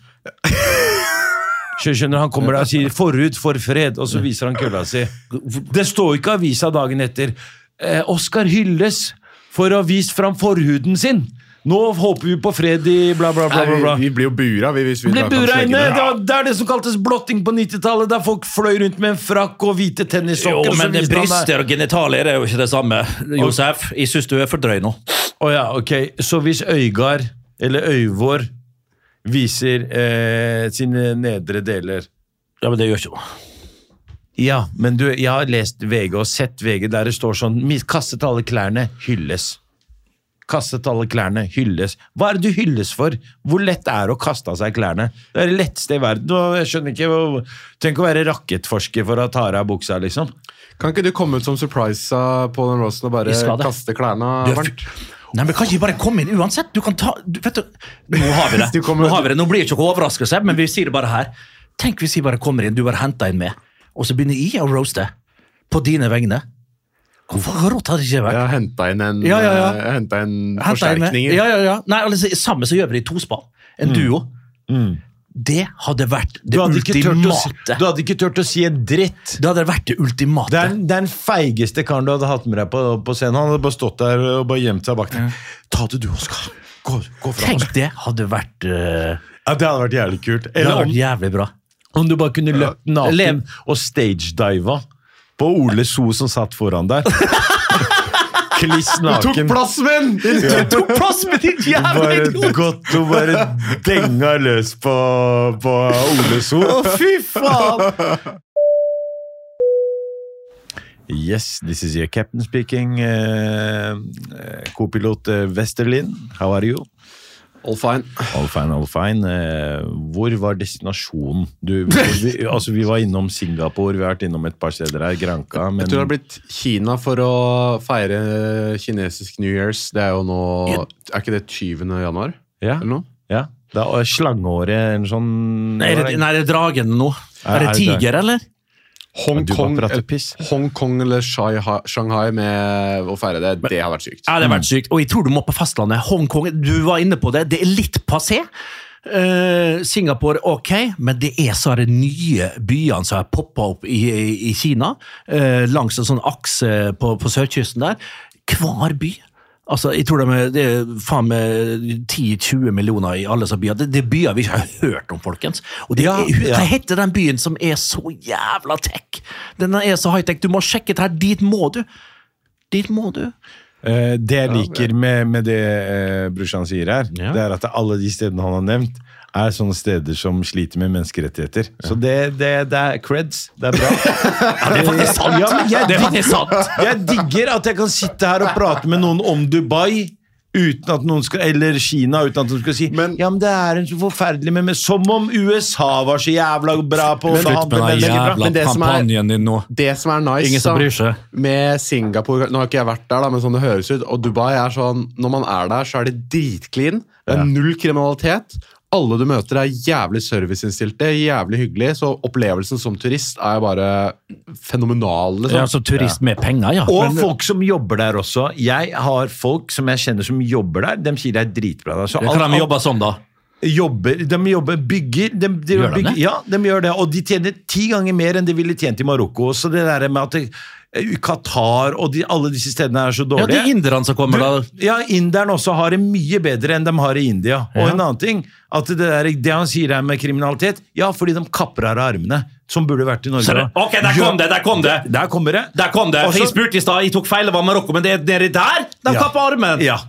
Skjønner, han kommer der og sier forhud for fred, og så viser han kølla si. Det står ikke i avisa dagen etter. Eh, Oskar hylles for å ha vist fram forhuden sin. Nå håper vi på fred i bla bla bla. bla, bla. Nei, vi, vi blir jo bura vi, hvis vi Ble da kan bura slegge inne. det. Det, var, det er det som kaltes blotting på nittitallet, der folk fløy rundt med en frakk og hvite Jo, tennissokker. og så men det viste han der- bryster og genitalier er jo ikke det samme. Josef, jeg synes du er for drøy nå. Å ja, ok. Så hvis Øygard, eller Øyvor, viser eh, sine nedre deler. Ja, men det gjør ikke noe. Ja, men du, jeg har lest V G og sett V G der det står sånn, "Mis- kastet alle klærne, hylles. Kastet alle klærne, hylles. Hva er det du hylles for? Hvor lett er det å kaste av seg klærne? Det er det letteste i verden. Og jeg skjønner ikke, hvor- tenk å være rakettforsker for å ta av buksa, liksom. Kan ikke du komme ut som surprise uh, på den roasten og bare Vi skal det. kaste klærne Du er varmt? Nei, men kan ikke bare komme inn uansett? Du kan ta, du, vet du, nå har vi det. Du kommer- Nå har vi det. Nå blir det ikke noe overraskelse, men vi sier det bare her. Tenk hvis vi bare kommer inn, du bare henter inn med, og så begynner jeg å roaste på dine vegne. Hvorfor rått hadde det ikke vært? Jeg har hentet inn en, Ja, ja, ja. uh, jeg har hentet inn Henter inn med- forsterkninger. Ja, ja, ja. Nei, altså, sammen så gjør vi det i tospann. En duo. Det hadde vært det Du hadde, ikke tørt å, si- ultimate. du hadde ikke tørt å si en dritt. Det hadde vært det ultimate. Det er, det er den feigeste karen du hadde hatt med deg på, på scenen. Han hadde bare stått der og bare gjemt seg bak deg. Ta det du, Oskar. Gå, gå fra Tenk, Oskar. det hadde vært uh, Ja, det hadde vært jævlig kult. Det Eller hadde om, vært jævlig bra. om du bare kunne løpt naken Lev. og stagediva på Ole So som satt foran der. Kliss naken. plassen min! Du tok plass med din jævla Bare idiot! gått og bare denga løs på, på Ole So. Å, fy faen! Yes, this is your captain speaking. Uh, uh, Co-pilot uh, Westerlin, how are you? All fine. All fine, all fine. Uh, hvor var destinasjonen? Du, vi, altså, vi var innom Singapore, vi har vært innom et par steder her, Granca, men Jeg tror det har blitt Kina for å feire kinesisk New Years. Det er jo nå, er ikke det tyvende januar? ja, Eller noe? ja. Det er slangeåret, en sånn... Nei, er det, nei, er det dragen nå? Er- Er det er det tiger, eller? Hong Du bare Kong, prater piss. Hong Kong eller Shanghai, Shanghai med å feire det, det har vært sykt. Ja, det har vært sykt. Og jeg tror du må på fastlandet. Hongkong, du var inne på det. Det er litt passé. Uh, Singapore, ok, men det er så de nye byene som har poppet opp i, i, i Kina, uh, langs en sånn akse på, på sørkysten der. Hver by. Altså, jeg tror det er, det er faen med ti til tjue millioner i alle så byer. Det, det er byer vi ikke har hørt om, folkens. Og det, Ja, er, hva ja. heter den byen som er så jævla tech? Den er så high-tech. Du må sjekke det her. Dit må du. Dit må du. Eh, det jeg liker med, med det uh, brorsan sier her, Ja. det er at alle de stedene han har nevnt, er sånne steder som sliter med menneskerettigheter. Så det, det, det er creds. Det er bra. Ja, det er faktisk sant. Ja, men jeg, Det er faktisk sant. jeg digger at jeg kan sitte her og prate med noen om Dubai uten at noen skal, eller Kina, uten at noen skal si, Men- ja, men det er en så forferdelig, men, men som om U S A var så jævla bra på å Slutt med behandle den mennesker bra. jævla Men det som er- kampanjen din nå. Det som er nice Ingen som da, bryr seg. med Singapore, nå har ikke jeg vært der da, men sånn det høres ut, og Dubai er sånn, når man er der så er det dritclean, det er Ja. null kriminalitet, alle du møter er jævlig serviceinnstilte, jævlig hyggelig, så opplevelsen som turist er bare fenomenal. Liksom. Ja, som turist med penger, ja. Og Men- folk som jobber der også. Jeg har folk som jeg kjenner som jobber der, de sier det er dritbra. Da. Så Kan alt- de jobbe sånn, da? Jobber, de jobber, bygger de, de Gjør de bygger, det? Ja, de gjør det, og de tjener ti ganger mer enn de ville tjent i Marokko. Så det der med at det, Qatar og de, alle disse stedene er så Ja, dårlige. de inderne som kommer, da. Du, ja, inderne også har det mye bedre enn de har i India. Og Ja. en annen ting, at det, der, det han sier her med kriminalitet, ja, fordi de kapper av armene, som burde vært i Norge. Så det- ok, der kom det, der kom det. Der kommer det. Der kom det. Også- Jeg spurte i stad, jeg tok feil, det var Marokko, men det er nedi der. De Ja. kapper armen. Ja.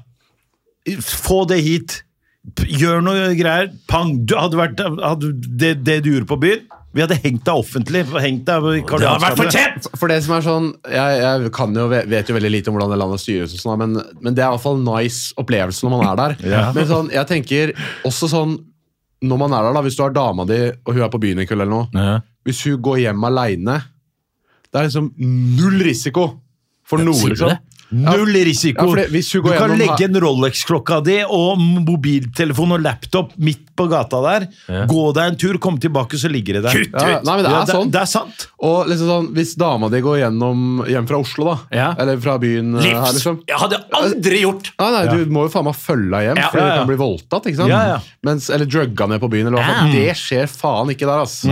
Få det hit. P- Gjør noe greier. Pang. Du hadde vært hadde det, det du gjorde på byen. Vi hadde hengt deg offentlig. Hengt deg i Det har vært fortjent! For det som er sånn, jeg, jeg kan jo, vet jo veldig lite om hvordan det landet styres, og sånn, men, men det er i hvert fall nice opplevelse når man er der. Ja. Men sånn, jeg tenker også sånn, når man er der da, hvis du har dama di, og hun er på byen en kveld eller noe, Ja. hvis hun går hjem alene, det er liksom null risiko for noe, sier du liksom. det? Null risiko. Ja, for det- hvis hun du går kan gjennom legge her- en Rolex-klokka di og mobiltelefon og laptop midt på gata der. Ja. Gå deg en tur, kom tilbake, så ligger det der. Kutt Ja, nei, men det er Ja, det, sånn. det er sant. Og liksom sånn, hvis dama di går gjennom, hjem fra Oslo da, Ja. eller fra byen eh, her, Livs! liksom. Jeg hadde aldri gjort! Nei, nei, du må jo faen meg følge deg hjem, Ja, for ja, du ja. kan bli voldtatt, ikke sant? Ja, ja. Mens, eller drugga ned på byen, eller hva Ja. faen. Det skjer faen ikke der, ass.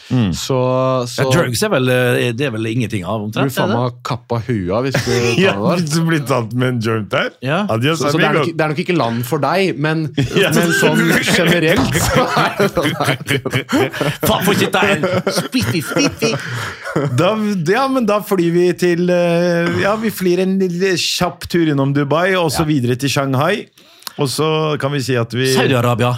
Så, så Ja, drugs er vel, eh, det er vel ingenting av, du blir omtrent? faen er det? meg kappa huet av hvis du tar det der. du blir tatt med en joint der. Ja. Adios, Så, så det, er amigo. nok, det er nok ikke land for deg, men, men sånn generelt så er det sånn. Faen, får ikke ta en spiffi, spiffi! Da, ja, men da flyr vi til eh, Ja, vi flyr en lille kjapp tur innom Dubai, og så videre til Shanghai. Og så kan vi si at vi Saudi-Arabia.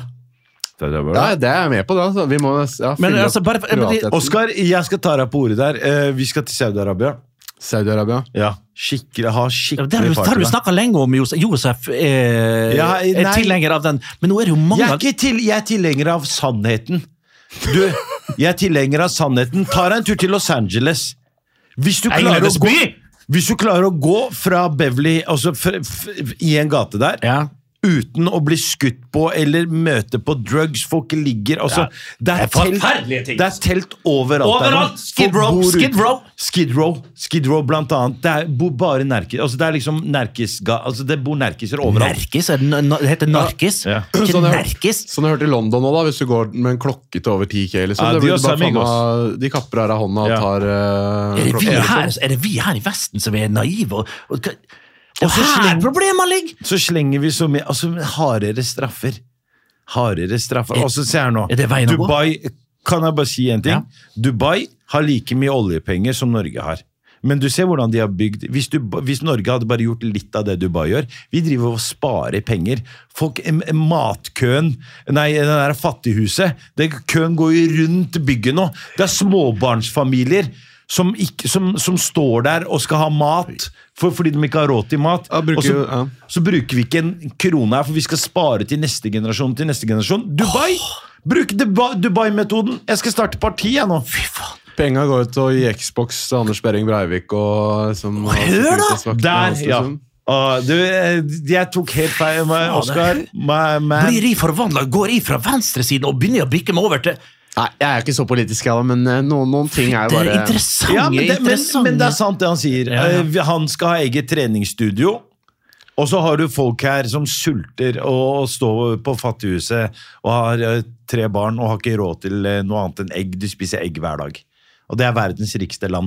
Ja, det er jeg med på, det. Altså. Vi må ja, Men fylle altså, opp bare- men det- privatheten. Oskar, jeg skal ta deg på ordet der. Eh, vi skal til Saudi-Arabia. Saudi-Arabia. Ja, skikkelig, ha Ja, skikkelig det har du- det har du snakka lenge om, Josef. Josef er, Ja, er nei. tilhenger av den, men nå er det jo mange Jeg er, ikke til, jeg er tilhenger av sannheten. Du, jeg er tilhenger av sannheten. Ta deg en tur til Los Angeles. Hvis du klarer å Englenes gå, by! hvis du klarer å gå fra Beverly, altså f, f, i en gate der, Ja. uten å bli skutt på eller møte på drugs, folk ligger altså, Ja. det, er Det er telt, forferdelige ting. det er telt overalt. der nå. Overalt! Skid Folk Row, bor ut- Skid Row. Skid Row, Skid Row blant annet. Det er bor bare nerkis. Altså, det er liksom nerkis, altså, det bor nerkiser overalt. Narkis? Er det, na- det heter narkis? Ja. Ikke Sånn jeg, narkis? sånn jeg hørte i London nå, da, hvis du går med en klokke til over ti K, liksom, Ja, det blir Dios bare faen amigos. meg- de kapper her av hånda og Ja. tar uh, Er det, vi klokka, her, liksom. er det vi her i Vesten som er naive? Og, og, det er Og så her sleng- problemet ligger! Så slenger vi så mye altså, hardere straffer. Hardere straffer. Og så se her nå. Er det veien å gå? Dubai, kan jeg bare si en ting? Ja. Dubai har like mye oljepenger som Norge har. Men du ser hvordan de har bygd hvis, du, hvis Norge hadde bare gjort litt av det Dubai gjør. Vi driver og sparer penger. Folk, em- em- matkøen, nei, den der fattighuset, det, køen går jo rundt bygget nå. Det er småbarnsfamilier som, ikke, som, som står der og skal ha mat for, fordi de ikke har råd til mat. Ja, bruker og så, jo- ja. så bruker vi ikke en krone her, for vi skal spare til neste generasjon til neste generasjon. Dubai! Bruk Dubai- Dubai-metoden! Jeg skal starte parti, jeg nå. Fy faen. Penga går ut og gi Xbox til Anders Behring Breivik og liksom, hør da! Der, ja. Ah, du, eh, jeg tok helt feil, men Oskar. my man. Blir jeg forvandla, går jeg fra venstresiden og begynner å bikke meg over til Nei, jeg er ikke så politisk, jeg, da, men eh, noen, noen ting er Det jo er bare interessante, Ja, men det, men, interessante. men det er sant det han sier. Ja, ja. Eh, Han skal ha eget treningsstudio. Og så har du folk her som sulter og står på fattighuset og har eh, tre barn og har ikke råd til eh, noe annet enn egg. Du spiser egg hver dag. Og det er verdens rikeste land.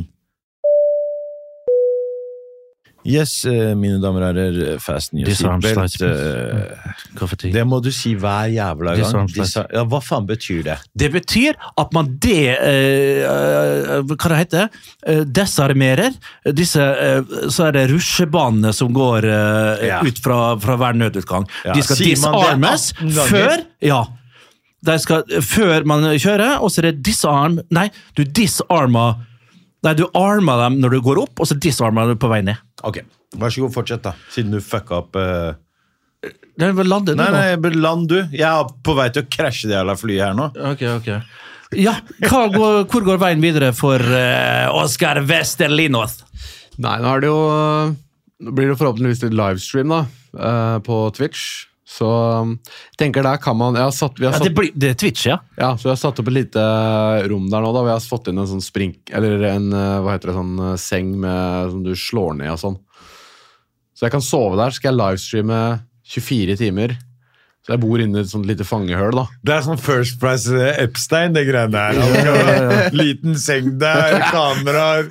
Yes, eh, mine damer og herrer, fasten your Disarm seatbelt. slice, eh, Kaffetid. Det må du si hver jævla gang. Disarm slice. Disarm- Ja, hva faen betyr det? Det betyr at man de, eh, eh, hva det heter, eh, desarmerer disse, eh, så er det rusjebanene som går eh, Ja. ut fra, fra hver nødutgang. Ja, De skal sier man det disarmes atten ganger? før, ja, de skal, før man kjører, og så er det disarm, nei, du disarmer, nei, du armer dem når du går opp, og så disarmer du på vei ned. Ok, vær så god, fortsett da. Siden du fucka opp... eh, Det er vel landet Nei, nå. nei, land du. Jeg er på vei til å krasje det jævla flyet her nå. Ok, ok. Ja, hva går, hvor går veien videre for uh, Oskar Westerlinås? Nei, nå er det jo Nå blir det forhåpentligvis et livestream da eh, på Twitch. Så um, tenker der kan man jeg har satt, vi har Ja, satt, det, blir, det er Twitch, ja. ja, så jeg har satt opp et lite rom der nå da. Vi har fått inn en sånn sprink Eller en, eh, hva heter det, sånn eh, seng med, som du slår ned og sånn. Så jeg kan sove der, så skal jeg livestreame tjuefire timer. Så jeg bor inne i et sånt lite fangehøl da. Det er sånn First Price uh, Epstein, det greiene her. Liten seng der, kameraer.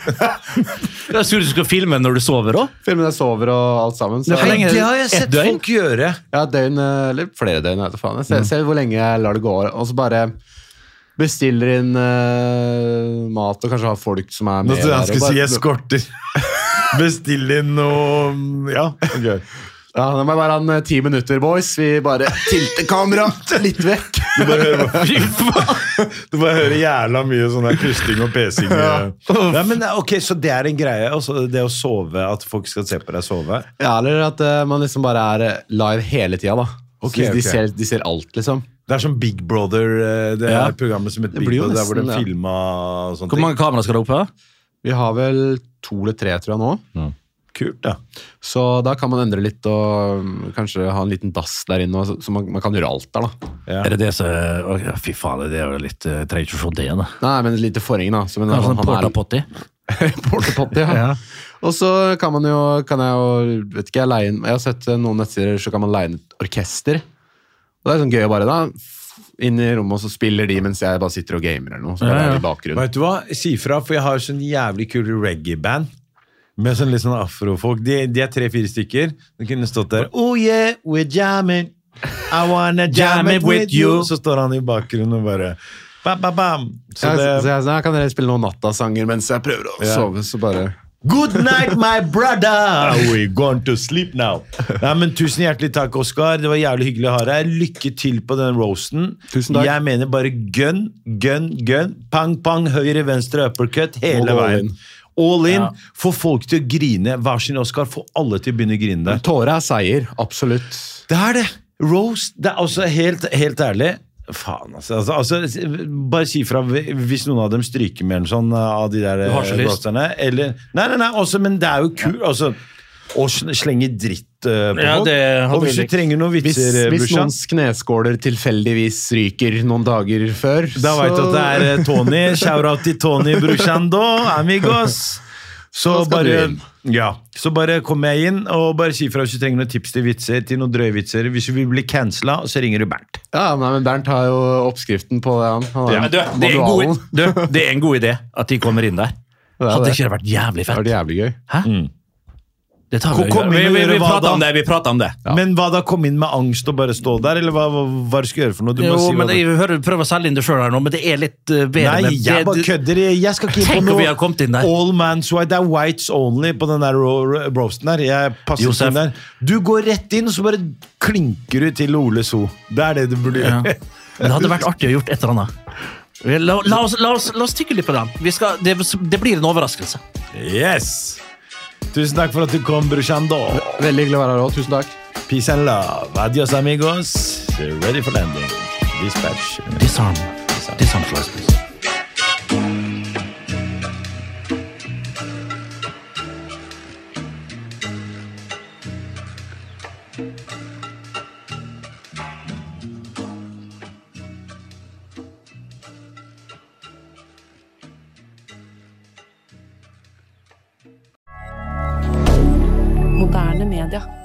Jeg tror du skal filme når du sover også. Filmen jeg sover og alt sammen. Så Det er for lenge- Det har jeg Et sett døgn? folk gjøre. Ja, et døgn, eh, eller flere døgn, jeg vet faen. Jeg ser, ser hvor lenge jeg lar det gå, og så bare bestiller inn eh, mat, og kanskje har folk som er Nå med tror jeg han der, og skulle si bare- eskorter. Bestill inn noe Ja, ok. Ja, det må være en eh, ti minutter, boys. Vi bare tilter kamera litt vekk. Du bare hører, du bare hører jævla mye sånn der krysting og pesing. Ja, men ok, så det er en greie, altså det å sove, at folk skal se på deg sove. Ja, eller at eh, man liksom bare er eh, live hele tida, da. Så Ok, de, de, ok. ser, de ser alt, liksom. Det er som Big Brother, eh, det Ja. er programmet som heter Det Big blir jo Brother, der hvor de nesten, ja. filmer og sånne Hvor mange kamera skal du opp her? Vi har vel to eller tre, tror jeg, nå. ting. Kult, da. Så da kan man endre litt og mm, kanskje ha en liten dass der inne, så, så man, man kan gjøre alt der, da. Ja. Er det det som Å, ja, fy faen, det er jo litt uh, trenger ikke å se det, da. Nei, men et lite forheng, da. Så, men, Kanskje han- en han er- porta-potty? Portepotty, ja. Ja. Og så kan man jo, kan jeg jo, vet ikke, jeg leie inn, jeg har sett eh, noen nettsider, så kan man leie inn et orkester. Og det er sånn gøy å bare da, f- inn i rommet, og så spiller de, mens jeg bare sitter og gamer eller noe, så bare Ja, ja. er det i bakgrunnen. Vet du hva? Si fra, for jeg har sånn jævlig kul reggae-band. Med sånn litt sånn afrofolk. De, de er tre-fire stykker. De kunne stått der. Oh yeah, we're jamming. I wanna jam it with you. Så står han i bakgrunnen og bare bam, bam, bam. Så Så, det, så jeg, så jeg kan dere spille noen nattasanger mens jeg prøver å Ja. sove, så bare... Good night, my brother! We're going to sleep now. Nei, men Tusen hjertelig takk, Oskar. Det var jævlig hyggelig å ha deg. Lykke til på den roasten. Tusen takk. Jeg mener bare gun, gun, gun. Pang, pang, høyre, venstre, uppercut. Hele All veien. in. All in. Ja. Få folk til å grine. Hver sin Oskar. Få alle til å begynne å grine der. Tåre er seier, absolutt. Det er det. Roast. Det er altså helt, helt ærlig. Faen, altså, altså, altså. Bare si fra hvis noen av dem stryker med en sånn av de der Du har så lyst. roasterne. Eller, nei, nei, nei, også, men det er jo kult. Altså, å sl- slenge dritt uh, på Ja, folk. det hadde Og hvis vi du likt. trenger noen Hvis, vitser, hvis Bushan, noens kneskåler tilfeldigvis ryker noen dager før, da vet du at det er eh, Tony. Shout-out til Tony Bruchando, amigos. Så Da skal bare, du inn. ja, så bare kommer jeg inn og bare si fra hvis du trenger noen tips til vitser, til noen drøye vitser. Hvis du vil bli cancela, så ringer du Bernt. Ja, nei, men Bernt har jo oppskriften på det, han. Han har Ja, du, det, er en manualen. god, du, det er en god idé at de kommer inn der. Det er Hadde det. ikke det vært jævlig Det var fett? jævlig gøy. Hæ? Det tar vi. Kom inn Vi, og vi, gjøre vi hva prater da? om det, vi prater om det. Men hva da? Kom inn med angst og bare stå der, eller hva, hva, hva du skal gjøre for noe? Du må Jo, si hva men du- jeg hører du prøver å selge inn det selv her nå, men det er litt uh, bedre. Nei, med- jeg bare det- kødder. Jeg skal ikke inn på Tenk om noe vi har kommet inn der. all man's white. Det er whites only på den der ro- ro- roasten der. Jeg passer Josef. ikke inn der. Du går rett inn, og så bare klinker du til Ole So. Det er det du burde Ja. gjøre. Men det hadde vært artig å gjort et eller annet. La, la, oss, la, oss, la oss tykke litt på den. Vi skal, det, det blir en overraskelse. Yes! Tusen takk for at du kom, Bruchando. Veldig hyggelig å være her også, tusen takk. Peace and love. Adios, amigos. Ready for landing. Dispatch. Disarm. Disarm flies, please. Moderne media.